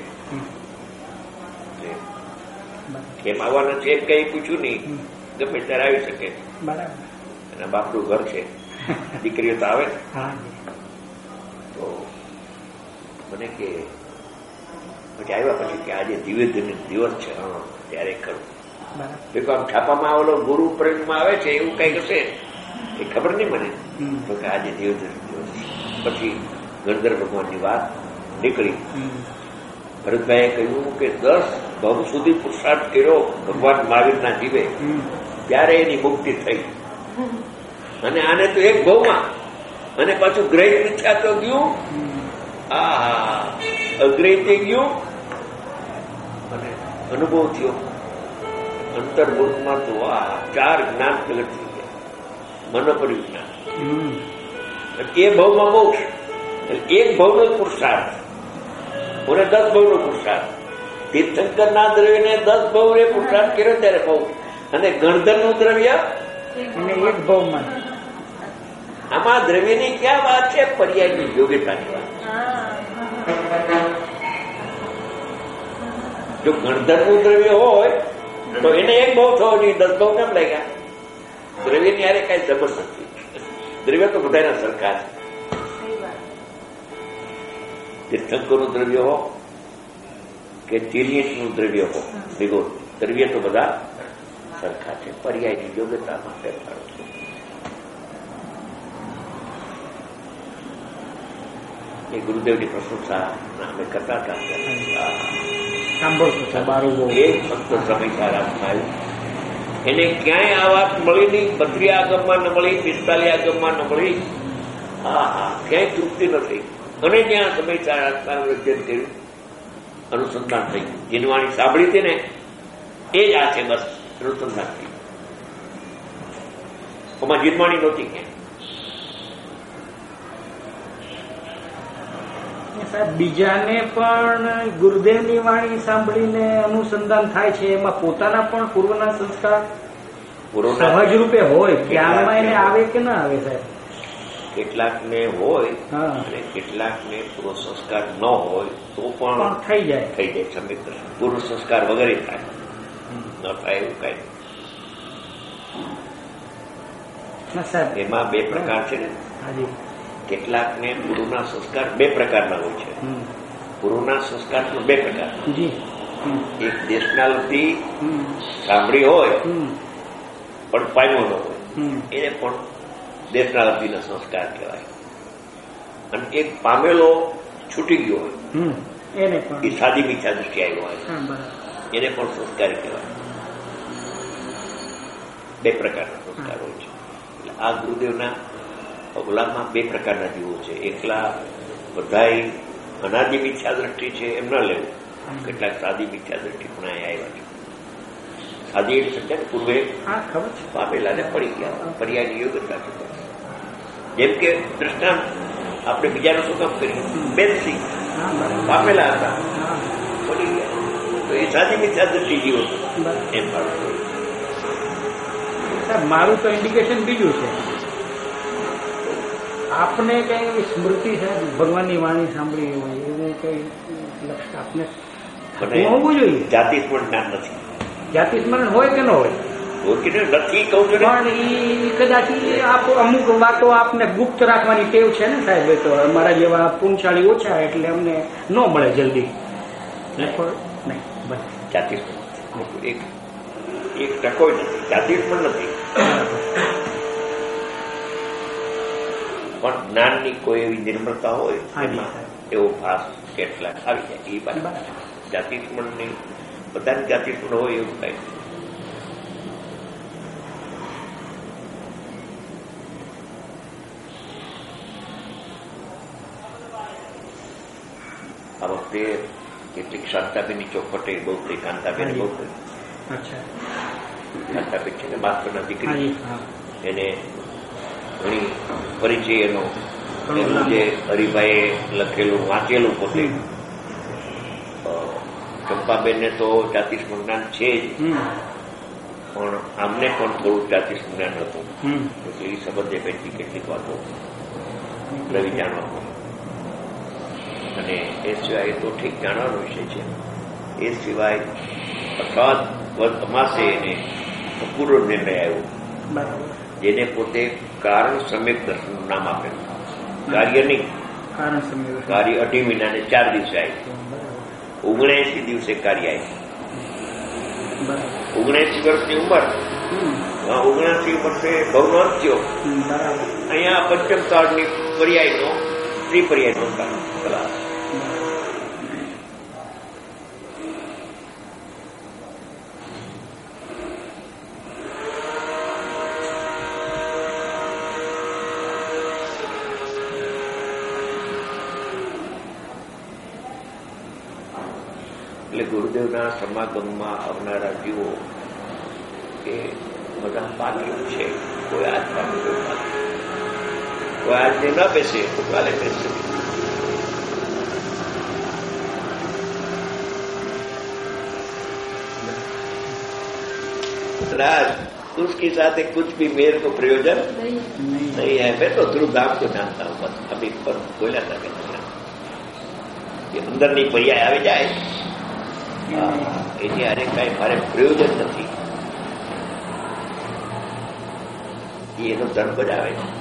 કેમ આવવાના છે કઈ પૂછ્યું નહીં, ગમે ત્યારે આવી શકે. એના બાપનું ઘર છે, દીકરીઓ તો આવે. તો મને કે પછી આવ્યા પછી કે આજે દિવ્ય દિવસ છે, હા ત્યારે ખરું. આમ છાપામાં આવેલો ગુરુ પ્રેમમાં આવે છે એવું કઈક હશે, એ ખબર નહીં મને. તો કે આજે દિવ્ય દિવસ. પછી ગણધર ભગવાનની વાત નીકળી. ભરતભાઈએ કહ્યું કે દસ ભવ સુધી પુરુષાર્થ કર્યો ભગવાન મહાવીરના જીવે, ત્યારે એની મુક્તિ થઈ. અને આને તો એક ભવમાં, અને પાછું ગ્રહિત મિથ્યા તો ગયું, આ અગ્રહિત ગયું, અને અનુભવ થયો અંતર્મુખમાં. તો આ ચાર જ્ઞાન પ્રગટ થઈ ગયા. મનોપરિજ્ઞાન એ ભવમાં મોક્ષ, એક ભવનો જ પુરુષાર્થ, અને દસ ભવનો પુરુષાર્થ. તીર્થંકરના દ્રવ્યને દસ ભવને પુરુષાર્થ કર્યો ત્યારે ભવ, અને ગણધરનું દ્રવ્ય એક ભવમાં. આમાં દ્રવ્યની ક્યાં વાત છે? પર્યાયની યોગ્યતાની વાત. જો ગણધરનું દ્રવ્ય હોય તો એને એક બહુ થવો જોઈએ, દસ બહુ કેમ લાગ્યા? દ્રવ્યની યારે કઈ જબરદસ્તી. દ્રવ્ય તો બધાના સરકાર છે. તીર્થંકરનું દ્રવ્ય હો કે તિર્યકનું દ્રવ્ય હો, ભેગો દ્રવ્ય તો બધા સરખા છે, પર્યાયની યોગ્યતામાં ફેરફારો છે. એ ગુરુદેવની પ્રશંસા અમે કરતા હતા. એ ફક્ત સમય સારામાં આવ્યું. એને ક્યાંય આ વાત મળી નહીં. બત્રી આગમમાં ન મળી, પિસ્તાલીસ આગમમાં ન મળી. હા હા ક્યાંય તૃપ્તિ નથી. અને ત્યાં સમય સારા વિજ્ઞાન કર્યું, અનુસંધાન થઈ ગયું. જીનવાણી સાંભળી હતી ને એ જ આ છે, બસ અનુસંધાન થઈ ગયું. આમાં જીનવાણી નહોતી ક્યાંય. સાહેબ બીજાને પણ ગુરુદેવની વાણી સાંભળીને અનુસંધાન થાય છે, એમાં પોતાના પણ પૂર્વના સંસ્કાર સહજ રૂપે હોય, જ્ઞાનમાં એને આવે કે ના આવે સાહેબ? કેટલાકને હોય અને કેટલાકને પૂર્વ સંસ્કાર ન હોય તો પણ થઈ જાય થઈ જાય સમ્યક દર્શન. પૂર્વ સંસ્કાર વગેરે થાય, ન થાય એવું કઈ સાહેબ. એમાં બે પ્રકાર છે ને. કેટલાકને ગુરુના સંસ્કાર બે પ્રકારના હોય છે. ગુરુના સંસ્કાર પણ બે પ્રકાર. એક દેશનાલથી સાંભળી હોય પણ પામ્યો ન હોય, એને પણ દેશનાલથીના સંસ્કાર કહેવાય. અને એક પામેલો છૂટી ગયો હોય એને પણ એ સાદી મિથ્યા દૃષ્ટિ આવ્યો હોય, એને પણ સંસ્કાર કહેવાય. બે પ્રકારના સંસ્કાર હોય છે. એટલે આ ગુરુદેવના ગુલામમાં બે પ્રકારના જીવો છે. એકલા બધાય અનાદિ મિથ્યા દ્રષ્ટિ છે એમ ન લેવું. કેટલાક સાદી મિથ્યા દ્રષ્ટિ પણ અહીંયા આવ્યા છે. સાદી એટલે સમજ્યા ને, પૂર્વે પામેલા ને પડી ગયા, પર્યાયની યોગ્યતા છે. જેમ કે દ્રષ્ટાંત આપણે બીજાનું શું કામ કરીએ? બેનસિંહ પામેલા હતા, પડી ગયા, તો એ સાદી મિથ્યા દ્રષ્ટિ જીવો એમ પાડો. મારું તો ઇન્ડિકેશન બીજું છે. આપને કઈ સ્મૃતિ છે ભગવાનની વાણી સાંભળી હોય એવું કઈ લક્ષ આપને હોવું જોઈએ? જાતિ સ્મરણ જ્ઞાન નથી. જાતિ સ્મરણ હોય કે ન હોય નથી કહું છું, પણ એ કદાચ આપ અમુક વાતો આપને ગુપ્ત રાખવાની ટેવ છે ને સાહેબ. તો અમારા જેવા પુણશાળી ઓછા એટલે અમને ન મળે જલ્દી. નહીં બસ જાતિ સ્મરણ એક એક ટકો નથી, જાતિ પણ નથી. પણ જ્ઞાનની કોઈ એવી નિર્મળતા હોય એમાં એવો ભાસ કેટલાક આવી જાય. એ બાજુ જાતિ સ્મરણની બધાની જાતિ સ્મરણ હોય એવું કઈ. આ વખતે કેટલીક શાંતાબેનની ચોખવટે બહુ થઈ. કાંતાબેન બહુ થઈ. કાંતાબેન છે ને માસ્ટરના દીકરી, એને ઘણી પરિચય એનો એનું જે હરિભાઈએ લખેલું વાંચેલું પોતે. ચંપાબેનને તો જાતિ સ્મરણ છે જ, પણ આમને પણ થોડું જાતિ સ્મરણ હતું. એટલે એ સંબંધે બેઠી કેટલીક વાતો નવી જાણવા. અને એ સિવાય તો ઠીક જાણવાનો વિષય છે. એ સિવાય અખાત અમાસે એને પૂર્વ નિર્ણય આવ્યો, જેને પોતે કારણ સમ્યક દર્શનનું નામ આપેલું. કાર્ય નહીં, કાર્ય અઢી મહિના ને ચાર દિવસે આવી. ઓગણએસી દિવસે કાર્ય આવી. ઓગણએસી વર્ષની ઉંમર, ઓગણએસી વર્ષે ભવનો અંત થયો. અહીંયા પંચમ કાળની પર્યાયનો ત્રિ પર્યાયનો કલાસ. એટલે ગુરુદેવના સમાગમમાં આવનારા જીવો એ બધા પાક્યો છે. કોઈ આજ પાકે, કોઈ પાકે, કોઈ આજને ન બેસે તો કાલે બેસે. राज उसके साथ कुछ भी मेरे को प्रयोजन नहीं है. मैं तो ध्रुव धाम को जानता हूँ बस. अभी पर बोला था કે અંદરની પર્યાય આવી જાય એની હારે કઈ મારે પ્રયોજન નથી. એનો ધર્મ બજાવે છે.